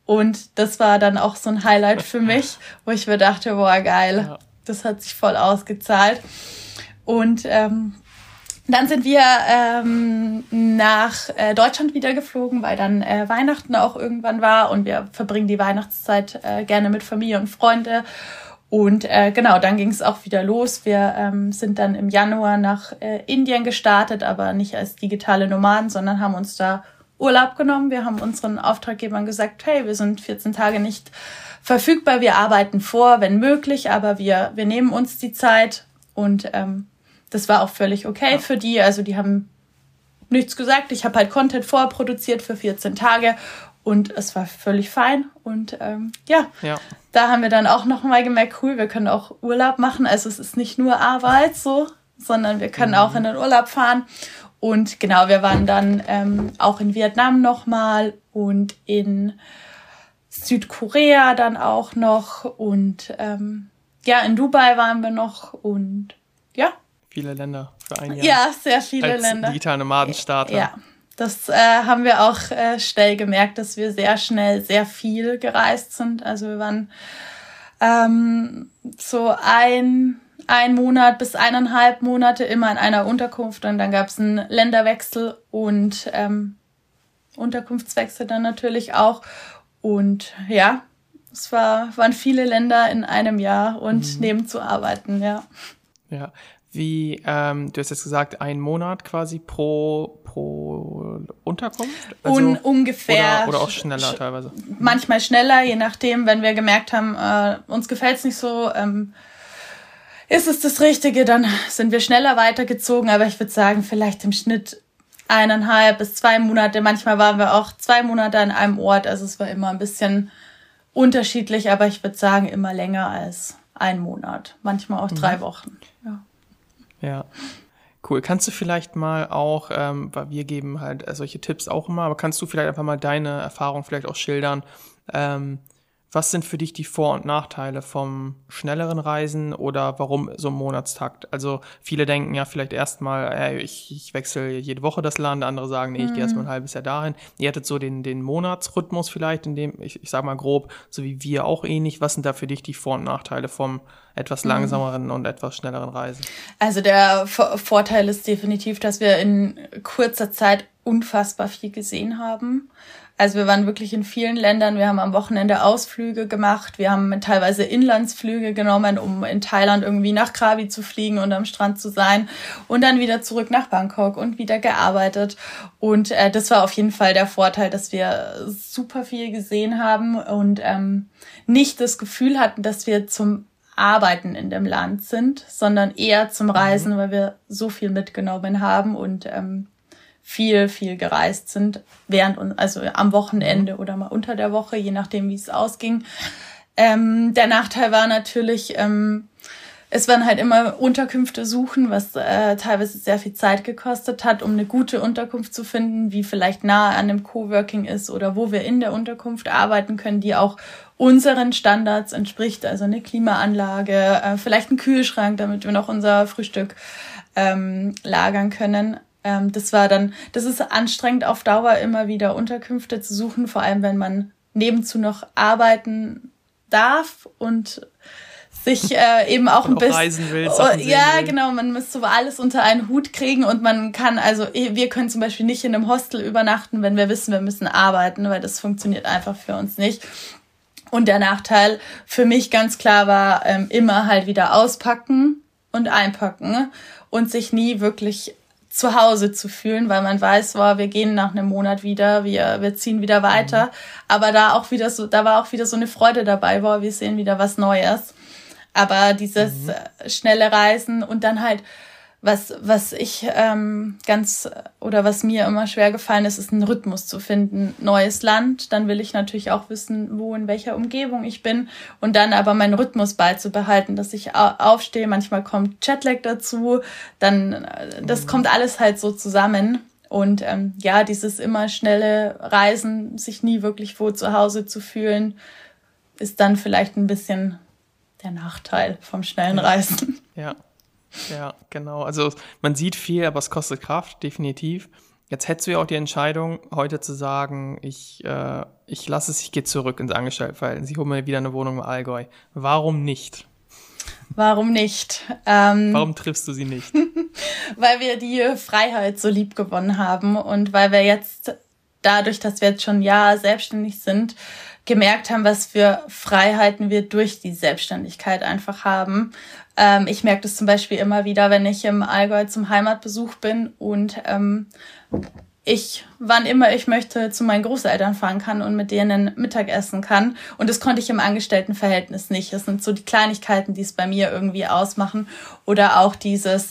Und das war dann auch so ein Highlight für mich, wo ich mir dachte, boah, geil, das hat sich voll ausgezahlt. Und dann sind wir nach Deutschland wieder geflogen, weil dann Weihnachten auch irgendwann war und wir verbringen die Weihnachtszeit gerne mit Familie und Freunde. Und genau, dann ging es auch wieder los. Wir sind dann im Januar nach Indien gestartet, aber nicht als digitale Nomaden, sondern haben uns da Urlaub genommen. Wir haben unseren Auftraggebern gesagt, hey, wir sind 14 Tage nicht verfügbar, wir arbeiten vor, wenn möglich, aber wir nehmen uns die Zeit und das war auch völlig okay für die. Also die haben nichts gesagt. Ich habe halt Content vorproduziert für 14 Tage und es war völlig fein. Und da haben wir dann auch nochmal gemerkt, cool, wir können auch Urlaub machen. Also es ist nicht nur Arbeit so, sondern wir können auch in den Urlaub fahren. Und genau, wir waren dann auch in Vietnam nochmal und in Südkorea dann auch noch. Und in Dubai waren wir noch und ja. Viele Länder für ein Jahr. Ja, sehr viele als Länder. Digitale Nomadenstarter. Ja, das haben wir auch schnell gemerkt, dass wir sehr schnell sehr viel gereist sind. Also wir waren so ein Monat bis 1,5 Monate immer in einer Unterkunft und dann gab es einen Länderwechsel und Unterkunftswechsel dann natürlich auch. Und ja, es waren viele Länder in einem Jahr und nebenzu arbeiten, ja. Ja, wie, du hast jetzt gesagt, 1 Monat quasi pro Unterkunft? Also, ungefähr. Oder auch schneller teilweise? Manchmal schneller, je nachdem, wenn wir gemerkt haben, uns gefällt's nicht so, ist es das Richtige, dann sind wir schneller weitergezogen. Aber ich würde sagen, vielleicht im Schnitt 1,5 bis 2 Monate. Manchmal waren wir auch 2 Monate an einem Ort. Also es war immer ein bisschen unterschiedlich, aber ich würde sagen, immer länger als 1 Monat. Manchmal auch 3 Wochen. Ja, cool. Kannst du vielleicht mal auch, weil wir geben halt solche Tipps auch immer, aber kannst du vielleicht einfach mal deine Erfahrung vielleicht auch schildern, was sind für dich die Vor- und Nachteile vom schnelleren Reisen oder warum so ein Monatstakt? Also viele denken ja vielleicht erstmal, ich wechsle jede Woche das Land, andere sagen, nee, ich gehe erstmal ein halbes Jahr dahin. Ihr hattet so den Monatsrhythmus vielleicht, in dem, ich sag mal grob, so wie wir auch ähnlich. Was sind da für dich die Vor- und Nachteile vom etwas langsameren und etwas schnelleren Reisen? Also der Vorteil ist definitiv, dass wir in kurzer Zeit unfassbar viel gesehen haben. Also wir waren wirklich in vielen Ländern, wir haben am Wochenende Ausflüge gemacht, wir haben teilweise Inlandsflüge genommen, um in Thailand irgendwie nach Krabi zu fliegen und am Strand zu sein und dann wieder zurück nach Bangkok und wieder gearbeitet. Und das war auf jeden Fall der Vorteil, dass wir super viel gesehen haben und nicht das Gefühl hatten, dass wir zum Arbeiten in dem Land sind, sondern eher zum Reisen, weil wir so viel mitgenommen haben und viel gereist sind, also am Wochenende oder mal unter der Woche, je nachdem, wie es ausging. Der Nachteil war natürlich, es waren halt immer Unterkünfte suchen, was teilweise sehr viel Zeit gekostet hat, um eine gute Unterkunft zu finden, wie vielleicht nahe an einem Coworking ist oder wo wir in der Unterkunft arbeiten können, die auch unseren Standards entspricht, also eine Klimaanlage, vielleicht ein Kühlschrank, damit wir noch unser Frühstück lagern können. Das ist anstrengend auf Dauer immer wieder Unterkünfte zu suchen, vor allem wenn man nebenzu noch arbeiten darf und sich eben auch ein bisschen reisen will, genau, man muss so alles unter einen Hut kriegen und man kann, also wir können zum Beispiel nicht in einem Hostel übernachten, wenn wir wissen, wir müssen arbeiten, weil das funktioniert einfach für uns nicht. Und der Nachteil für mich ganz klar war, immer halt wieder auspacken und einpacken und sich nie wirklich zu Hause zu fühlen, weil man weiß, wir gehen nach einem Monat wieder, wir ziehen wieder weiter. Aber da war auch wieder so eine Freude dabei, wir sehen wieder was Neues. Aber dieses schnelle Reisen und dann halt, was mir immer schwer gefallen ist einen Rhythmus zu finden. Neues Land, dann will ich natürlich auch wissen, wo, in welcher Umgebung ich bin und dann aber meinen Rhythmus beizubehalten, dass ich aufstehe. Manchmal kommt Jetlag dazu, dann das kommt alles halt so zusammen. Und dieses immer schnelle Reisen, sich nie wirklich wohl zu Hause zu fühlen, ist dann vielleicht ein bisschen der Nachteil vom schnellen Reisen. Ja, genau. Also man sieht viel, aber es kostet Kraft, definitiv. Jetzt hättest du ja auch die Entscheidung, heute zu sagen, ich lasse es, ich gehe zurück ins Angestelltenverhältnis, ich hole mir wieder eine Wohnung im Allgäu. Warum nicht? Warum nicht? Warum triffst du sie nicht? Weil wir die Freiheit so lieb gewonnen haben und weil wir jetzt, dadurch, dass wir jetzt schon ein Jahr selbstständig sind, gemerkt haben, was für Freiheiten wir durch die Selbstständigkeit einfach haben. Ich merke das zum Beispiel immer wieder, wenn ich im Allgäu zum Heimatbesuch bin und wann immer ich möchte, zu meinen Großeltern fahren kann und mit denen Mittag essen kann. Und das konnte ich im Angestelltenverhältnis nicht. Das sind so die Kleinigkeiten, die es bei mir irgendwie ausmachen. Oder auch dieses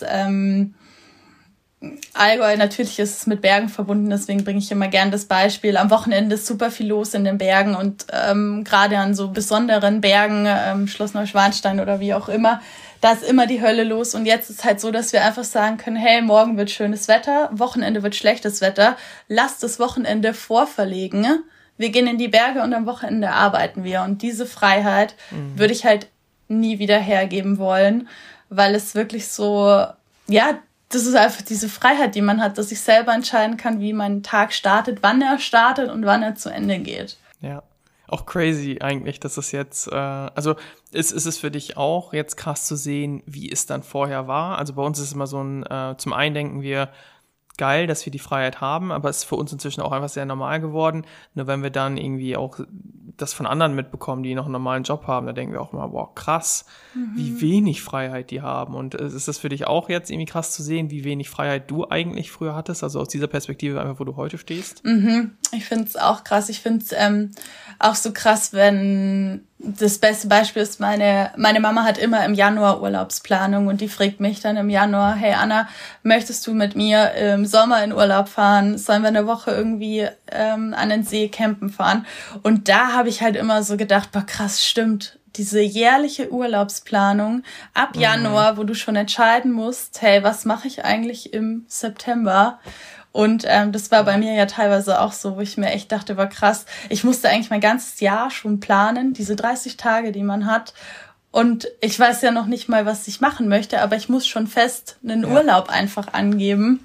Allgäu, natürlich ist es mit Bergen verbunden, deswegen bringe ich immer gern das Beispiel. Am Wochenende ist super viel los in den Bergen und gerade an so besonderen Bergen, Schloss Neuschwanstein oder wie auch immer, da ist immer die Hölle los. Und jetzt ist halt so, dass wir einfach sagen können, hey, morgen wird schönes Wetter, Wochenende wird schlechtes Wetter, lasst das Wochenende vorverlegen. Wir gehen in die Berge und am Wochenende arbeiten wir. Und diese Freiheit würde ich halt nie wieder hergeben wollen, weil es wirklich so, ja, das ist einfach diese Freiheit, die man hat, dass ich selber entscheiden kann, wie mein Tag startet, wann er startet und wann er zu Ende geht. Ja, auch crazy eigentlich, dass es jetzt, also ist es für dich auch jetzt krass zu sehen, wie es dann vorher war? Also bei uns ist es immer so zum einen denken wir, geil, dass wir die Freiheit haben, aber es ist für uns inzwischen auch einfach sehr normal geworden. Nur wenn wir dann irgendwie auch das von anderen mitbekommen, die noch einen normalen Job haben, da denken wir auch immer, wow, krass, wie wenig Freiheit die haben. Und ist das für dich auch jetzt irgendwie krass zu sehen, wie wenig Freiheit du eigentlich früher hattest, also aus dieser Perspektive einfach, wo du heute stehst? Ich finde es auch krass. Ich finde es auch so krass, wenn das beste Beispiel ist, meine Mama hat immer im Januar Urlaubsplanung und die fragt mich dann im Januar, hey Anna, möchtest du mit mir im Sommer in Urlaub fahren? Sollen wir eine Woche irgendwie an den See campen fahren? Und da habe ich halt immer so gedacht, boah krass, stimmt, diese jährliche Urlaubsplanung ab Januar, wo du schon entscheiden musst, hey, was mache ich eigentlich im September? Und das war bei mir ja teilweise auch so, wo ich mir echt dachte, war krass. Ich musste eigentlich mein ganzes Jahr schon planen, diese 30 Tage, die man hat. Und ich weiß ja noch nicht mal, was ich machen möchte, aber ich muss schon fest einen Urlaub einfach angeben.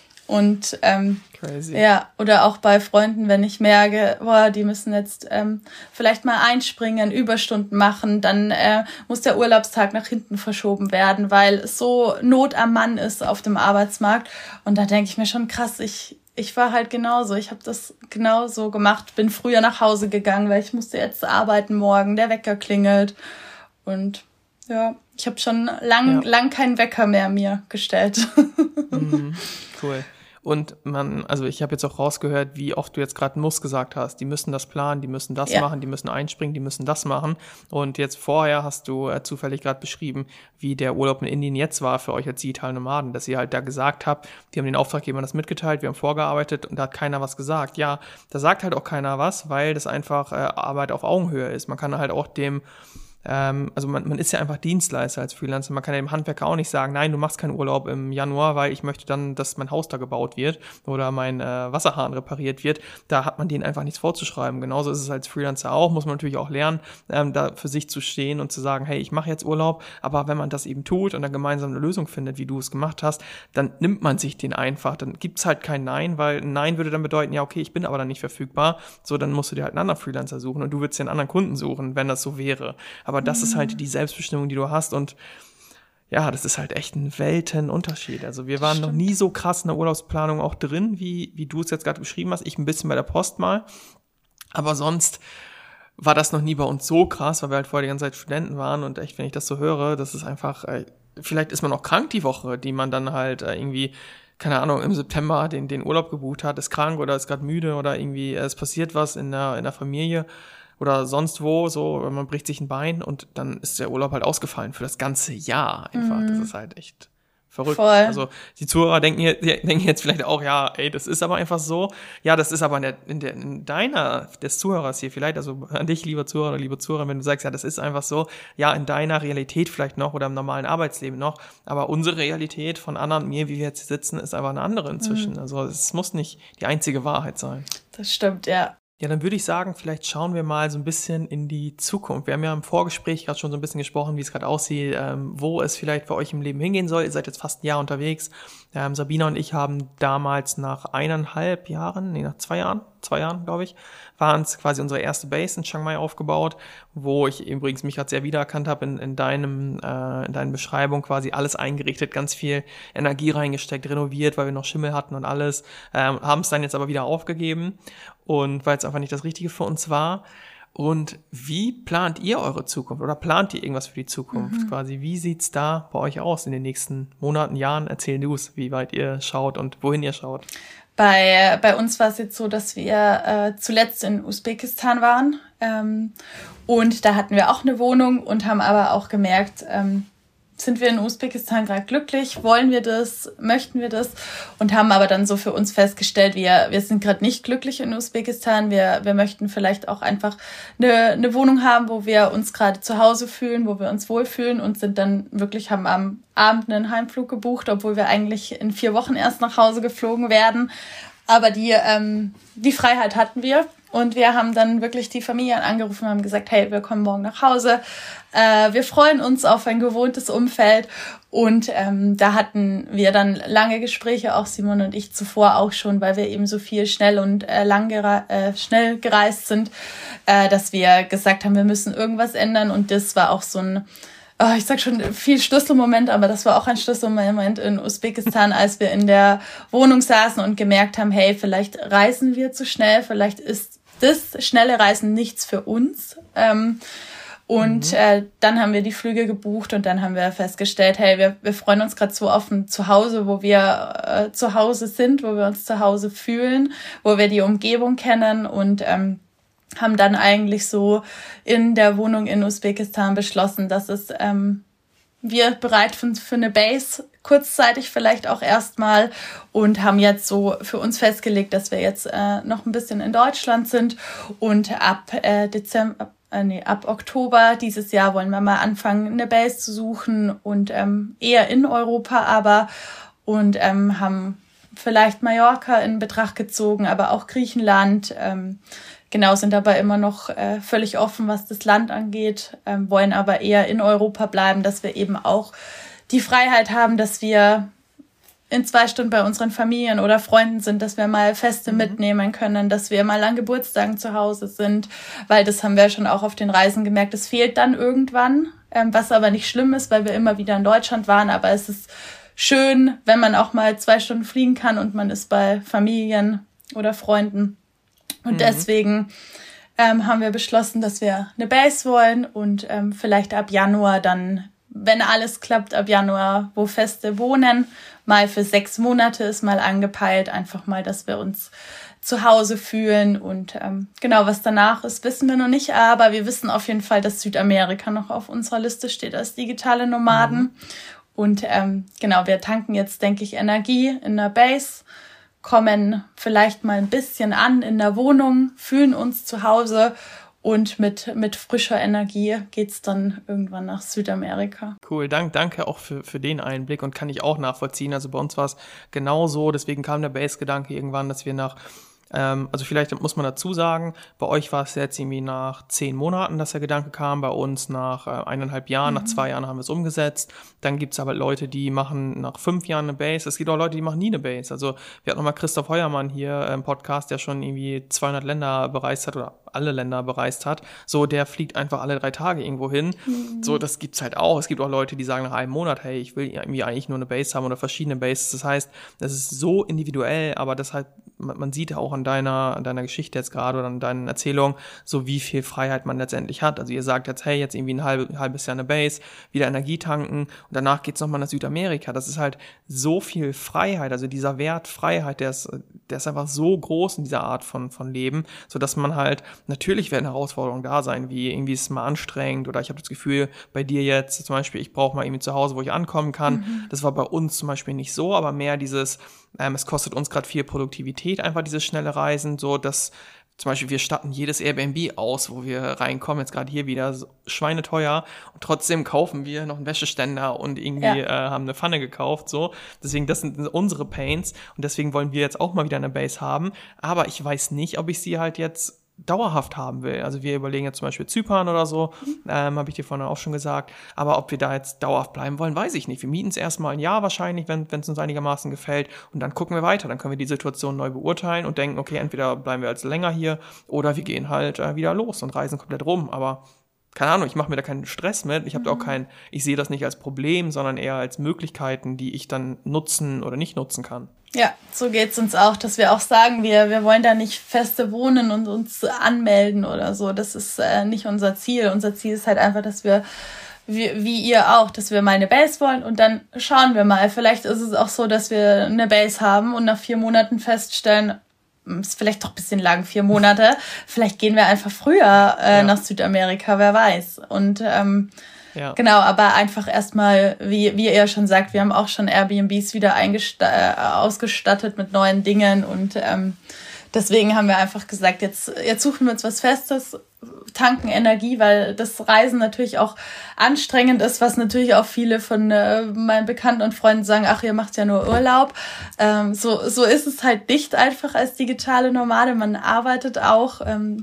Und crazy. Ja, oder auch bei Freunden, wenn ich merke, boah, die müssen jetzt vielleicht mal einspringen, Überstunden machen, dann muss der Urlaubstag nach hinten verschoben werden, weil es so Not am Mann ist auf dem Arbeitsmarkt. Und da denke ich mir schon, krass, ich war halt genauso. Ich habe das genauso gemacht, bin früher nach Hause gegangen, weil ich musste jetzt arbeiten morgen, der Wecker klingelt. Und ja, ich habe schon lang keinen Wecker mehr mir gestellt. Cool. Und also ich habe jetzt auch rausgehört, wie oft du jetzt gerade muss gesagt hast. Die müssen das planen, die müssen das machen, die müssen einspringen, die müssen das machen. Und jetzt vorher hast du zufällig gerade beschrieben, wie der Urlaub in Indien jetzt war für euch als digitale Nomaden, dass ihr halt da gesagt habt, die haben den Auftraggebern das mitgeteilt, wir haben vorgearbeitet und da hat keiner was gesagt. Ja, da sagt halt auch keiner was, weil das einfach Arbeit auf Augenhöhe ist. Man kann halt auch also man ist ja einfach Dienstleister als Freelancer. Man kann dem Handwerker auch nicht sagen, nein, du machst keinen Urlaub im Januar, weil ich möchte dann, dass mein Haus da gebaut wird oder mein Wasserhahn repariert wird. Da hat man denen einfach nichts vorzuschreiben. Genauso ist es als Freelancer auch, muss man natürlich auch lernen, da für sich zu stehen und zu sagen, hey, ich mache jetzt Urlaub, aber wenn man das eben tut und dann gemeinsam eine Lösung findet, wie du es gemacht hast, dann nimmt man sich den einfach. Dann gibt's halt kein Nein, weil ein Nein würde dann bedeuten, ja, okay, ich bin aber dann nicht verfügbar. So, dann musst du dir halt einen anderen Freelancer suchen und du würdest dir einen anderen Kunden suchen, wenn das so wäre. Aber das ist halt die Selbstbestimmung, die du hast und ja, das ist halt echt ein Weltenunterschied. Also wir waren noch nie so krass in der Urlaubsplanung auch drin, wie du es jetzt gerade beschrieben hast. Ich ein bisschen bei der Post mal, aber sonst war das noch nie bei uns so krass, weil wir halt vorher die ganze Zeit Studenten waren und echt, wenn ich das so höre, das ist einfach, vielleicht ist man auch krank die Woche, die man dann halt irgendwie, keine Ahnung, im September den Urlaub gebucht hat, ist krank oder ist gerade müde oder irgendwie es passiert was in der Familie oder sonst wo, so, man bricht sich ein Bein und dann ist der Urlaub halt ausgefallen für das ganze Jahr einfach. Das ist halt echt verrückt. Voll. Also die Zuhörer denken jetzt vielleicht auch, ja, ey, das ist aber einfach so. Ja, das ist aber in deiner, des Zuhörers hier vielleicht, also an dich, lieber Zuhörer oder liebe Zuhörer, wenn du sagst, ja, das ist einfach so, ja, in deiner Realität vielleicht noch oder im normalen Arbeitsleben noch, aber unsere Realität von Anna und mir, wie wir jetzt hier sitzen, ist einfach eine andere inzwischen. Also es muss nicht die einzige Wahrheit sein. Das stimmt, ja. Ja, dann würde ich sagen, vielleicht schauen wir mal so ein bisschen in die Zukunft. Wir haben ja im Vorgespräch gerade schon so ein bisschen gesprochen, wie es gerade aussieht, wo es vielleicht für euch im Leben hingehen soll. Ihr seid jetzt fast ein Jahr unterwegs. Sabina und ich haben damals nach 2 Jahren, glaube ich, waren es quasi unsere erste Base in Chiang Mai aufgebaut, wo ich übrigens mich gerade sehr wiedererkannt habe in deinen Beschreibungen, quasi alles eingerichtet, ganz viel Energie reingesteckt, renoviert, weil wir noch Schimmel hatten und alles, haben es dann jetzt aber wieder aufgegeben und weil es einfach nicht das Richtige für uns war. Und wie plant ihr eure Zukunft oder plant ihr irgendwas für die Zukunft quasi? Wie sieht's da bei euch aus in den nächsten Monaten, Jahren? Erzähl du es, wie weit ihr schaut und wohin ihr schaut. Bei uns war es jetzt so, dass wir zuletzt in Usbekistan waren und da hatten wir auch eine Wohnung und haben aber auch gemerkt, sind wir in Usbekistan gerade glücklich? Wollen wir das? Möchten wir das? Und haben aber dann so für uns festgestellt, wir sind gerade nicht glücklich in Usbekistan. Wir möchten vielleicht auch einfach eine Wohnung haben, wo wir uns gerade zu Hause fühlen, wo wir uns wohlfühlen und haben am Abend einen Heimflug gebucht, obwohl wir eigentlich in 4 Wochen erst nach Hause geflogen werden. Aber die Freiheit hatten wir. Und wir haben dann wirklich die Familien angerufen und haben gesagt, hey, wir kommen morgen nach Hause. Wir freuen uns auf ein gewohntes Umfeld. Und da hatten wir dann lange Gespräche, auch Simon und ich zuvor auch schon, weil wir eben so viel schnell und schnell gereist sind, dass wir gesagt haben, wir müssen irgendwas ändern. Und das war auch so ein, ich sag schon viel Schlüsselmoment, aber das war auch ein Schlüsselmoment in Usbekistan, als wir in der Wohnung saßen und gemerkt haben, hey, vielleicht reisen wir zu schnell, vielleicht ist das schnelle Reisen nichts für uns. Dann haben wir die Flüge gebucht und dann haben wir festgestellt, hey, wir freuen uns gerade so auf ein Zuhause, wo wir zu Hause sind, wo wir uns zu Hause fühlen, wo wir die Umgebung kennen und haben dann eigentlich so in der Wohnung in Usbekistan beschlossen, dass wir bereit sind für eine Base, kurzzeitig vielleicht auch erstmal und haben jetzt so für uns festgelegt, dass wir jetzt noch ein bisschen in Deutschland sind und ab Oktober dieses Jahr wollen wir mal anfangen, eine Base zu suchen und eher in Europa haben vielleicht Mallorca in Betracht gezogen, aber auch Griechenland, sind aber immer noch völlig offen, was das Land angeht, wollen aber eher in Europa bleiben, dass wir eben auch die Freiheit haben, dass wir in 2 Stunden bei unseren Familien oder Freunden sind, dass wir mal Feste mitnehmen können, dass wir mal an Geburtstagen zu Hause sind, weil das haben wir schon auch auf den Reisen gemerkt, es fehlt dann irgendwann, was aber nicht schlimm ist, weil wir immer wieder in Deutschland waren, aber es ist schön, wenn man auch mal 2 Stunden fliegen kann und man ist bei Familien oder Freunden. Und deswegen haben wir beschlossen, dass wir eine Base wollen und vielleicht ab Januar dann, wenn alles klappt, ab Januar wo feste wohnen, mal für 6 Monate ist mal angepeilt, einfach mal, dass wir uns zu Hause fühlen und was danach ist, wissen wir noch nicht, aber wir wissen auf jeden Fall, dass Südamerika noch auf unserer Liste steht als digitale Nomaden und wir tanken jetzt, denke ich, Energie in der Base, kommen vielleicht mal ein bisschen an in der Wohnung, fühlen uns zu Hause und mit frischer Energie geht's dann irgendwann nach Südamerika. Cool, danke auch für den Einblick und kann ich auch nachvollziehen. Also bei uns war es genauso, deswegen kam der Base-Gedanke irgendwann, dass wir also vielleicht muss man dazu sagen, bei euch war es jetzt irgendwie nach 10 Monaten, dass der Gedanke kam, bei uns nach 1,5 Jahren, nach 2 Jahren haben wir es umgesetzt. Dann gibt es aber Leute, die machen nach 5 Jahren eine Base. Es gibt auch Leute, die machen nie eine Base. Also wir hatten nochmal Christoph Heuermann hier im Podcast, der schon irgendwie 200 Länder bereist hat oder alle Länder bereist hat. So, der fliegt einfach alle 3 Tage irgendwo hin. So, das gibt's halt auch. Es gibt auch Leute, die sagen nach einem Monat, hey, ich will irgendwie eigentlich nur eine Base haben oder verschiedene Bases. Das heißt, das ist so individuell, aber das halt, man sieht auch an deiner Geschichte jetzt gerade oder an deinen Erzählungen, so wie viel Freiheit man letztendlich hat. Also ihr sagt jetzt, hey, jetzt irgendwie ein halbes Jahr eine Base, wieder Energie tanken und danach geht's nochmal nach Südamerika. Das ist halt so viel Freiheit, also dieser Wert Freiheit, der ist einfach so groß in dieser Art von Leben, so dass man halt, natürlich werden Herausforderungen da sein, wie irgendwie ist es mal anstrengend oder ich habe das Gefühl, bei dir jetzt zum Beispiel, ich brauche mal irgendwie zu Hause, wo ich ankommen kann. Das war bei uns zum Beispiel nicht so, aber mehr dieses, es kostet uns gerade viel Produktivität, einfach dieses schnelle Reisen, so dass zum Beispiel wir statten jedes Airbnb aus, wo wir reinkommen, jetzt gerade hier wieder so schweineteuer und trotzdem kaufen wir noch einen Wäscheständer und irgendwie haben eine Pfanne gekauft, so. Deswegen, das sind unsere Pains und deswegen wollen wir jetzt auch mal wieder eine Base haben, aber ich weiß nicht, ob ich sie halt jetzt dauerhaft haben will. Also wir überlegen jetzt zum Beispiel Zypern oder so, habe ich dir vorhin auch schon gesagt. Aber ob wir da jetzt dauerhaft bleiben wollen, weiß ich nicht. Wir mieten es erstmal ein Jahr wahrscheinlich, wenn es uns einigermaßen gefällt. Und dann gucken wir weiter. Dann können wir die Situation neu beurteilen und denken, okay, entweder bleiben wir als länger hier oder wir gehen halt wieder los und reisen komplett rum. Aber keine Ahnung, ich mache mir da keinen Stress mit. Ich habe da auch ich sehe das nicht als Problem, sondern eher als Möglichkeiten, die ich dann nutzen oder nicht nutzen kann. Ja, so geht's uns auch, dass wir auch sagen, wir wollen da nicht feste wohnen und uns anmelden oder so. Das ist nicht unser Ziel. Unser Ziel ist halt einfach, dass wir, wie ihr auch, dass wir mal eine Base wollen und dann schauen wir mal. Vielleicht ist es auch so, dass wir eine Base haben und nach 4 Monaten feststellen, ist vielleicht doch ein bisschen lang, 4 Monate. Vielleicht gehen wir einfach früher nach Südamerika, wer weiß. Und genau, aber einfach erstmal, wie ihr schon sagt, wir haben auch schon Airbnbs wieder ausgestattet mit neuen Dingen und deswegen haben wir einfach gesagt, jetzt suchen wir uns was Festes, tanken Energie, weil das Reisen natürlich auch anstrengend ist, was natürlich auch viele von meinen Bekannten und Freunden sagen, ach, ihr macht ja nur Urlaub. So ist es halt nicht einfach als digitale Nomade, man arbeitet auch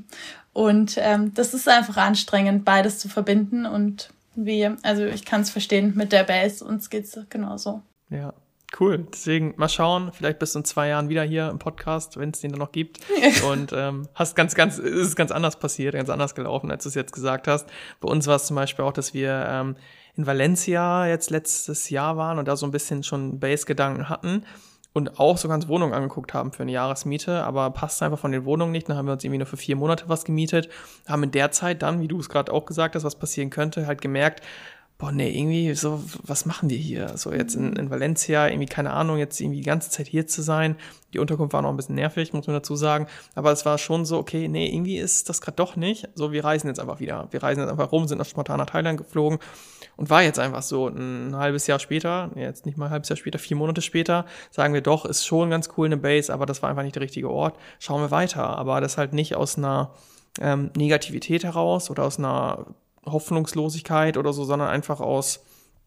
und das ist einfach anstrengend, beides zu verbinden und also ich kann es verstehen mit der Base, uns geht's genauso. Ja, cool. Deswegen mal schauen, vielleicht bist du in 2 Jahren wieder hier im Podcast, wenn es den dann noch gibt. Und ist ganz anders passiert, ganz anders gelaufen, als du es jetzt gesagt hast. Bei uns war es zum Beispiel auch, dass wir in Valencia jetzt letztes Jahr waren und da so ein bisschen schon Base-Gedanken hatten. Und auch so ganz Wohnungen angeguckt haben für eine Jahresmiete, aber passt einfach von den Wohnungen nicht. Dann haben wir uns irgendwie nur für 4 Monate was gemietet, haben in der Zeit dann, wie du es gerade auch gesagt hast, was passieren könnte, halt gemerkt, boah, nee, irgendwie so, was machen wir hier? So jetzt in Valencia, irgendwie, keine Ahnung, jetzt irgendwie die ganze Zeit hier zu sein. Die Unterkunft war noch ein bisschen nervig, muss man dazu sagen. Aber es war schon so, okay, nee, irgendwie ist das gerade doch nicht. So, wir reisen jetzt einfach wieder. Wir reisen jetzt einfach rum, sind spontan nach Thailand geflogen. Und war jetzt einfach so ein halbes Jahr später, jetzt nicht mal ein halbes Jahr später, 4 Monate später, sagen wir doch, ist schon ganz cool eine Base, aber das war einfach nicht der richtige Ort. Schauen wir weiter. Aber das halt nicht aus einer Negativität heraus oder aus einer Hoffnungslosigkeit oder so, sondern einfach aus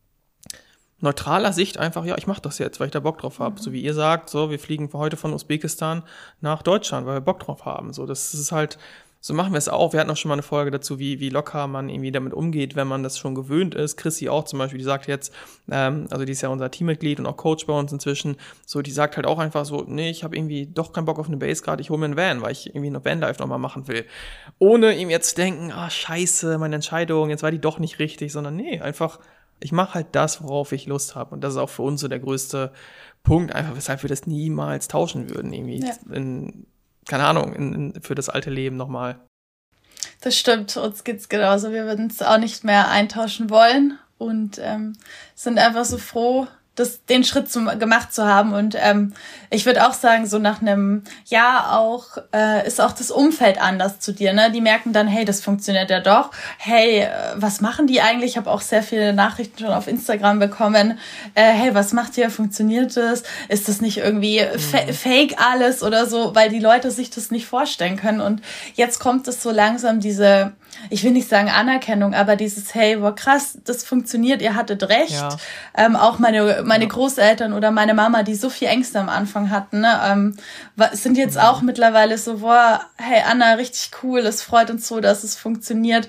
neutraler Sicht einfach, ja, ich mache das jetzt, weil ich da Bock drauf habe. So wie ihr sagt, so, wir fliegen heute von Usbekistan nach Deutschland, weil wir Bock drauf haben. So, das ist halt, so machen wir es auch. Wir hatten auch schon mal eine Folge dazu, wie locker man irgendwie damit umgeht, wenn man das schon gewöhnt ist. Chrissy auch zum Beispiel, die sagt jetzt, also die ist ja unser Teammitglied und auch Coach bei uns inzwischen, so, die sagt halt auch einfach so, nee, ich habe irgendwie doch keinen Bock auf eine Base gerade, ich hole mir einen Van, weil ich irgendwie eine Vanlife nochmal machen will. Ohne ihm jetzt zu denken, scheiße, meine Entscheidung, jetzt war die doch nicht richtig, sondern nee, einfach, ich mache halt das, worauf ich Lust habe. Und das ist auch für uns so der größte Punkt, einfach weshalb wir das niemals tauschen würden, irgendwie keine Ahnung, für das alte Leben nochmal. Das stimmt, uns geht's genauso. Wir würden es auch nicht mehr eintauschen wollen und sind einfach so froh, den Schritt gemacht zu haben. Und ich würde auch sagen, so nach einem Jahr auch ist auch das Umfeld anders zu dir. Ne? Die merken dann, hey, das funktioniert ja doch. Hey, was machen die eigentlich? Ich habe auch sehr viele Nachrichten schon auf Instagram bekommen. Hey, was macht ihr? Funktioniert das? Ist das nicht irgendwie fake alles oder so? Weil die Leute sich das nicht vorstellen können. Und jetzt kommt es so langsam diese, ich will nicht sagen Anerkennung, aber dieses, hey, boah, krass, das funktioniert, ihr hattet recht. Ja. Auch meine Großeltern oder meine Mama, die so viel Ängste am Anfang hatten, ne, sind jetzt auch mittlerweile so, boah, hey Anna, richtig cool, es freut uns so, dass es funktioniert.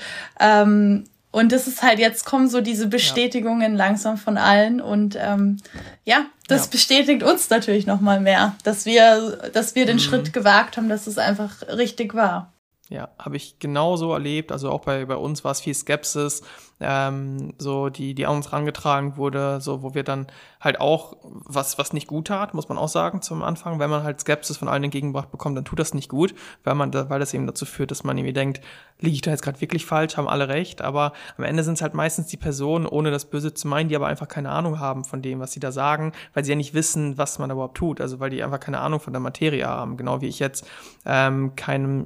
Und das ist halt, jetzt kommen so diese Bestätigungen langsam von allen und das bestätigt uns natürlich nochmal mehr, dass wir den Schritt gewagt haben, dass es einfach richtig war. Ja, habe ich genauso erlebt. Also auch bei uns war es viel Skepsis, so die an uns rangetragen wurde, so wo wir dann halt auch was nicht gut tat, muss man auch sagen zum Anfang. Wenn man halt Skepsis von allen entgegengebracht bekommt, dann tut das nicht gut, weil das eben dazu führt, dass man irgendwie denkt, liege ich da jetzt gerade wirklich falsch, haben alle recht. Aber am Ende sind es halt meistens die Personen, ohne das Böse zu meinen, die aber einfach keine Ahnung haben von dem, was sie da sagen, weil sie ja nicht wissen, was man da überhaupt tut. Also weil die einfach keine Ahnung von der Materie haben. Genau wie ich jetzt keinem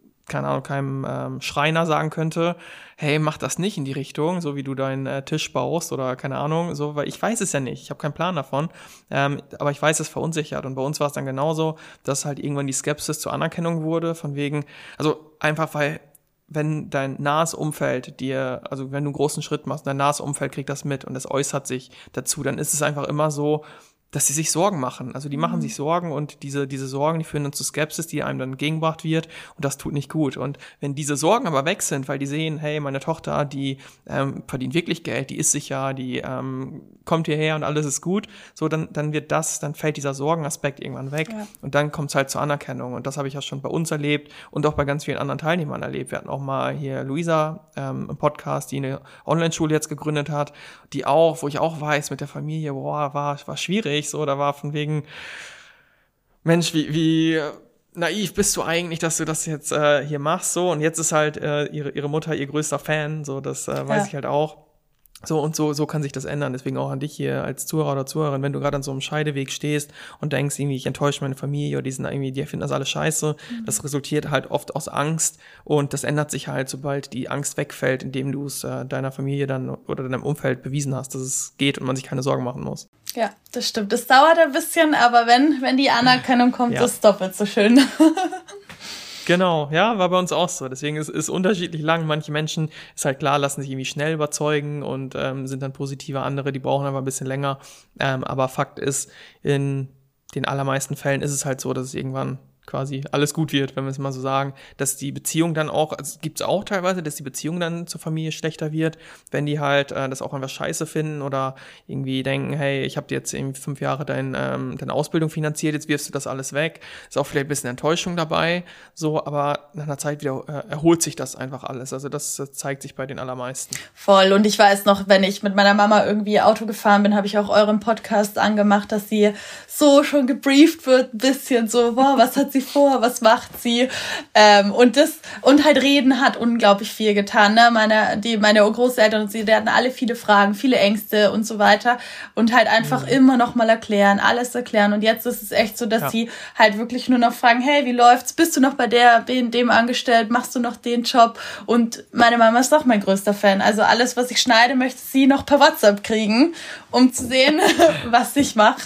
Schreiner sagen könnte, hey, mach das nicht in die Richtung, so wie du deinen Tisch baust oder keine Ahnung, so, weil ich weiß es ja nicht, ich habe keinen Plan davon, aber ich weiß, es verunsichert und bei uns war es dann genauso, dass halt irgendwann die Skepsis zur Anerkennung wurde, von wegen, also einfach weil, wenn dein nahes Umfeld also wenn du einen großen Schritt machst, dein nahes Umfeld kriegt das mit und es äußert sich dazu, dann ist es einfach immer so, dass sie sich Sorgen machen. Also die machen sich Sorgen und diese Sorgen, die führen dann zu Skepsis, die einem dann entgegengebracht wird und das tut nicht gut. Und wenn diese Sorgen aber weg sind, weil die sehen, hey, meine Tochter, die verdient wirklich Geld, die ist sicher, die kommt hierher und alles ist gut, so dann fällt dieser Sorgenaspekt irgendwann weg und dann kommt es halt zur Anerkennung. Und das habe ich ja schon bei uns erlebt und auch bei ganz vielen anderen Teilnehmern erlebt. Wir hatten auch mal hier Luisa im Podcast, die eine Online-Schule jetzt gegründet hat, wo ich auch weiß, mit der Familie, war schwierig. So, da war von wegen, Mensch, wie naiv bist du eigentlich, dass du das jetzt hier machst, so, und jetzt ist halt ihre Mutter ihr größter Fan, so, das weiß ich halt auch. So und so kann sich das ändern. Deswegen auch an dich hier als Zuhörer oder Zuhörerin, wenn du gerade an so einem Scheideweg stehst und denkst, irgendwie, ich enttäusche meine Familie oder die finden das alles scheiße. Das resultiert halt oft aus Angst und das ändert sich halt, sobald die Angst wegfällt, indem du es deiner Familie dann oder deinem Umfeld bewiesen hast, dass es geht und man sich keine Sorgen machen muss. Ja, das stimmt. Das dauert ein bisschen, aber wenn die Anerkennung kommt, ist es doppelt so schön. Genau, ja, war bei uns auch so. Deswegen ist es unterschiedlich lang. Manche Menschen, ist halt klar, lassen sich irgendwie schnell überzeugen und sind dann positiver. Andere, die brauchen einfach ein bisschen länger. Aber Fakt ist, in den allermeisten Fällen ist es halt so, dass es irgendwann quasi alles gut wird, wenn wir es mal so sagen, dass die Beziehung dann auch, also gibt es auch teilweise, dass die Beziehung dann zur Familie schlechter wird, wenn die halt das auch einfach scheiße finden oder irgendwie denken, hey, ich habe dir jetzt irgendwie 5 Jahre deine Ausbildung finanziert, jetzt wirfst du das alles weg. Ist auch vielleicht ein bisschen Enttäuschung dabei, so, aber nach einer Zeit wieder erholt sich das einfach alles. Also das zeigt sich bei den allermeisten. Voll. Und ich weiß noch, wenn ich mit meiner Mama irgendwie Auto gefahren bin, habe ich auch euren Podcast angemacht, dass sie so schon gebrieft wird, ein bisschen so, boah, was hat sie vor, was macht sie? Und halt reden hat unglaublich viel getan. Ne? Meine Großeltern und sie, die hatten alle viele Fragen, viele Ängste und so weiter. Und halt einfach immer noch mal alles erklären. Und jetzt ist es echt so, dass sie halt wirklich nur noch fragen, hey, wie läuft's? Bist du noch bei dem angestellt? Machst du noch den Job? Und meine Mama ist auch mein größter Fan. Also alles, was ich schneide, möchte sie noch per WhatsApp kriegen, um zu sehen, was ich mache.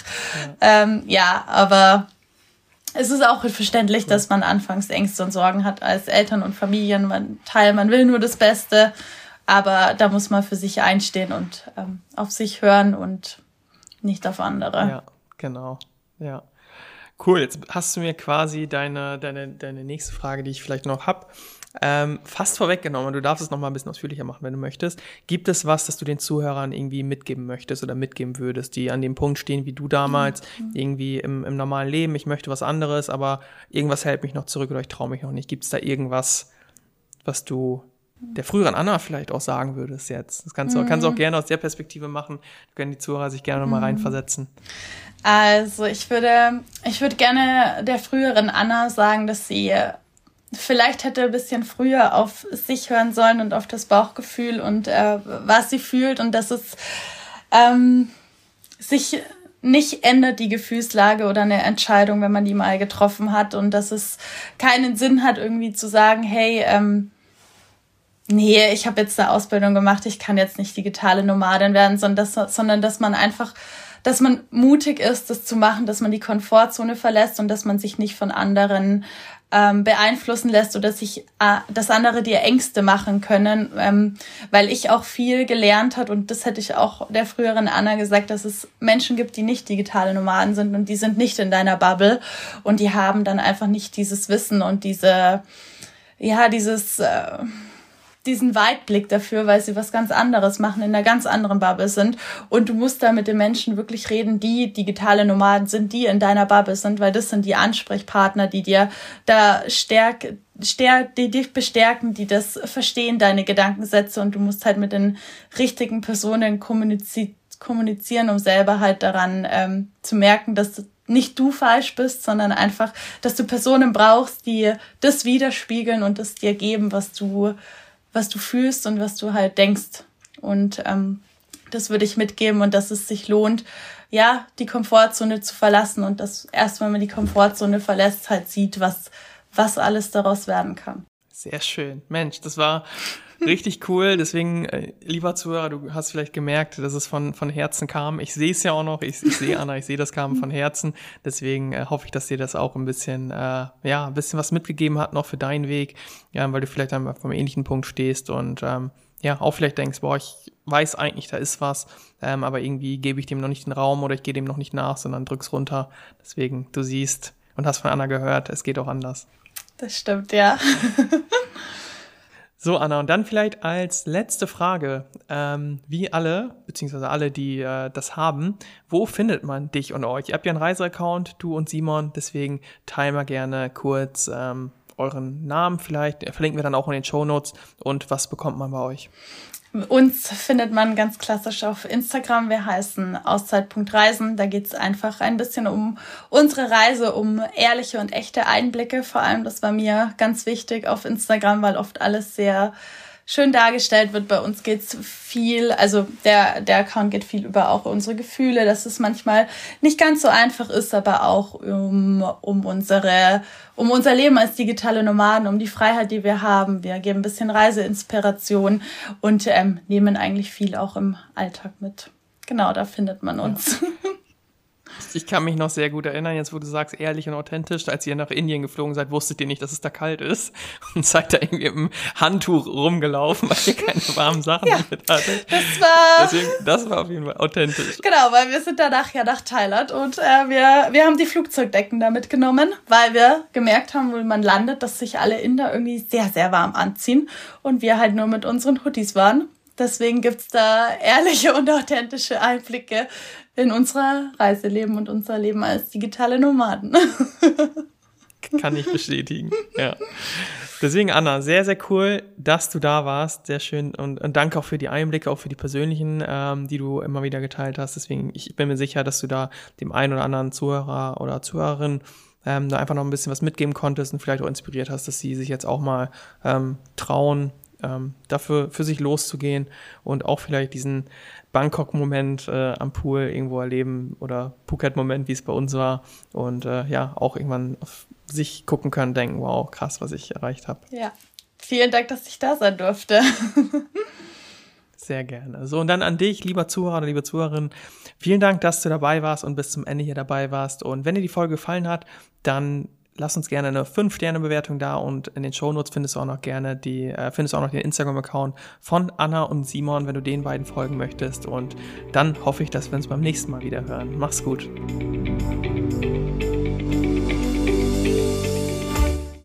Aber es ist auch verständlich, dass man anfangs Ängste und Sorgen hat als Eltern und Familien. Man will nur das Beste, aber da muss man für sich einstehen und auf sich hören und nicht auf andere. Ja, genau. Ja. Cool, jetzt hast du mir quasi deine nächste Frage, die ich vielleicht noch habe, fast vorweggenommen. Du darfst es noch mal ein bisschen ausführlicher machen, wenn du möchtest. Gibt es was, das du den Zuhörern irgendwie mitgeben möchtest oder mitgeben würdest, die an dem Punkt stehen, wie du damals, irgendwie im normalen Leben, ich möchte was anderes, aber irgendwas hält mich noch zurück oder ich traue mich noch nicht. Gibt es da irgendwas, was du der früheren Anna vielleicht auch sagen würdest jetzt? Das kannst du auch gerne aus der Perspektive machen. Da können die Zuhörer sich gerne noch mal reinversetzen. Also ich würde gerne der früheren Anna sagen, dass sie vielleicht hätte ein bisschen früher auf sich hören sollen und auf das Bauchgefühl und was sie fühlt und dass es sich nicht ändert, die Gefühlslage oder eine Entscheidung, wenn man die mal getroffen hat und dass es keinen Sinn hat, irgendwie zu sagen, hey, nee, ich habe jetzt eine Ausbildung gemacht, ich kann jetzt nicht digitale Nomadin werden, sondern dass man einfach, dass man mutig ist, das zu machen, dass man die Komfortzone verlässt und dass man sich nicht von anderen beeinflussen lässt oder dass andere dir Ängste machen können, weil ich auch viel gelernt habe und das hätte ich auch der früheren Anna gesagt, dass es Menschen gibt, die nicht digitale Nomaden sind und die sind nicht in deiner Bubble und die haben dann einfach nicht dieses Wissen und diesen Weitblick dafür, weil sie was ganz anderes machen, in einer ganz anderen Bubble sind. Und du musst da mit den Menschen wirklich reden, die digitale Nomaden sind, die in deiner Bubble sind, weil das sind die Ansprechpartner, die dir da die dich bestärken, die das verstehen, deine Gedankensätze. Und du musst halt mit den richtigen Personen kommunizieren, um selber halt daran zu merken, dass nicht du falsch bist, sondern einfach, dass du Personen brauchst, die das widerspiegeln und das dir geben, was du fühlst und was du halt denkst. Und das würde ich mitgeben und dass es sich lohnt, ja, die Komfortzone zu verlassen und dass erst, wenn man die Komfortzone verlässt, halt sieht, was alles daraus werden kann. Sehr schön. Mensch, das war richtig cool. Deswegen, lieber Zuhörer, du hast vielleicht gemerkt, dass es von Herzen kam. Ich sehe es ja auch noch. Ich sehe Anna, ich sehe, das kam von Herzen. Deswegen hoffe ich, dass dir das auch ein bisschen was mitgegeben hat noch für deinen Weg, weil du vielleicht einmal vom ähnlichen Punkt stehst und auch vielleicht denkst, boah, ich weiß eigentlich, da ist was, aber irgendwie gebe ich dem noch nicht den Raum oder ich gehe dem noch nicht nach, sondern drück's runter. Deswegen, du siehst und hast von Anna gehört, es geht auch anders. Das stimmt, ja. So, Anna, und dann vielleicht als letzte Frage, wie alle, beziehungsweise alle, die das haben, wo findet man dich und euch? Ihr habt ja einen Reiseaccount, du und Simon, deswegen teilen wir gerne kurz euren Namen vielleicht, verlinken wir dann auch in den Shownotes und was bekommt man bei euch? Uns findet man ganz klassisch auf Instagram. Wir heißen auszeit.reisen. Da geht's einfach ein bisschen um unsere Reise, um ehrliche und echte Einblicke. Vor allem, das war mir ganz wichtig auf Instagram, weil oft alles sehr schön dargestellt wird. Bei uns geht's viel, also der Account geht viel über auch unsere Gefühle, dass es manchmal nicht ganz so einfach ist, aber auch um unser Leben als digitale Nomaden, um die Freiheit, die wir haben. Wir geben ein bisschen Reiseinspiration und nehmen eigentlich viel auch im Alltag mit. Genau, da findet man uns. Ja. Ich kann mich noch sehr gut erinnern, jetzt wo du sagst, ehrlich und authentisch, als ihr nach Indien geflogen seid, wusstet ihr nicht, dass es da kalt ist und seid da irgendwie im Handtuch rumgelaufen, weil ihr keine warmen Sachen mit hattet. Das war auf jeden Fall authentisch. Genau, weil wir sind danach nach Thailand und wir haben die Flugzeugdecken da mitgenommen, weil wir gemerkt haben, wo man landet, dass sich alle Inder irgendwie sehr, sehr warm anziehen und wir halt nur mit unseren Hoodies waren. Deswegen gibt's da ehrliche und authentische Einblicke in unser Reiseleben und unser Leben als digitale Nomaden. Kann ich bestätigen, ja. Deswegen, Anna, sehr, sehr cool, dass du da warst. Sehr schön und danke auch für die Einblicke, auch für die persönlichen, die du immer wieder geteilt hast. Deswegen, ich bin mir sicher, dass du da dem einen oder anderen Zuhörer oder Zuhörerin da einfach noch ein bisschen was mitgeben konntest und vielleicht auch inspiriert hast, dass sie sich jetzt auch mal trauen, dafür für sich loszugehen und auch vielleicht diesen Bangkok-Moment am Pool irgendwo erleben oder Phuket-Moment, wie es bei uns war und auch irgendwann auf sich gucken können, denken, wow, krass, was ich erreicht habe. Ja, vielen Dank, dass ich da sein durfte. Sehr gerne. So, und dann an dich, lieber Zuhörer oder liebe Zuhörerin, vielen Dank, dass du dabei warst und bis zum Ende hier dabei warst und wenn dir die Folge gefallen hat, dann lass uns gerne eine 5-Sterne-Bewertung da und in den Shownotes findest du auch noch gerne den Instagram-Account von Anna und Simon, wenn du den beiden folgen möchtest. Und dann hoffe ich, dass wir uns beim nächsten Mal wieder hören. Mach's gut.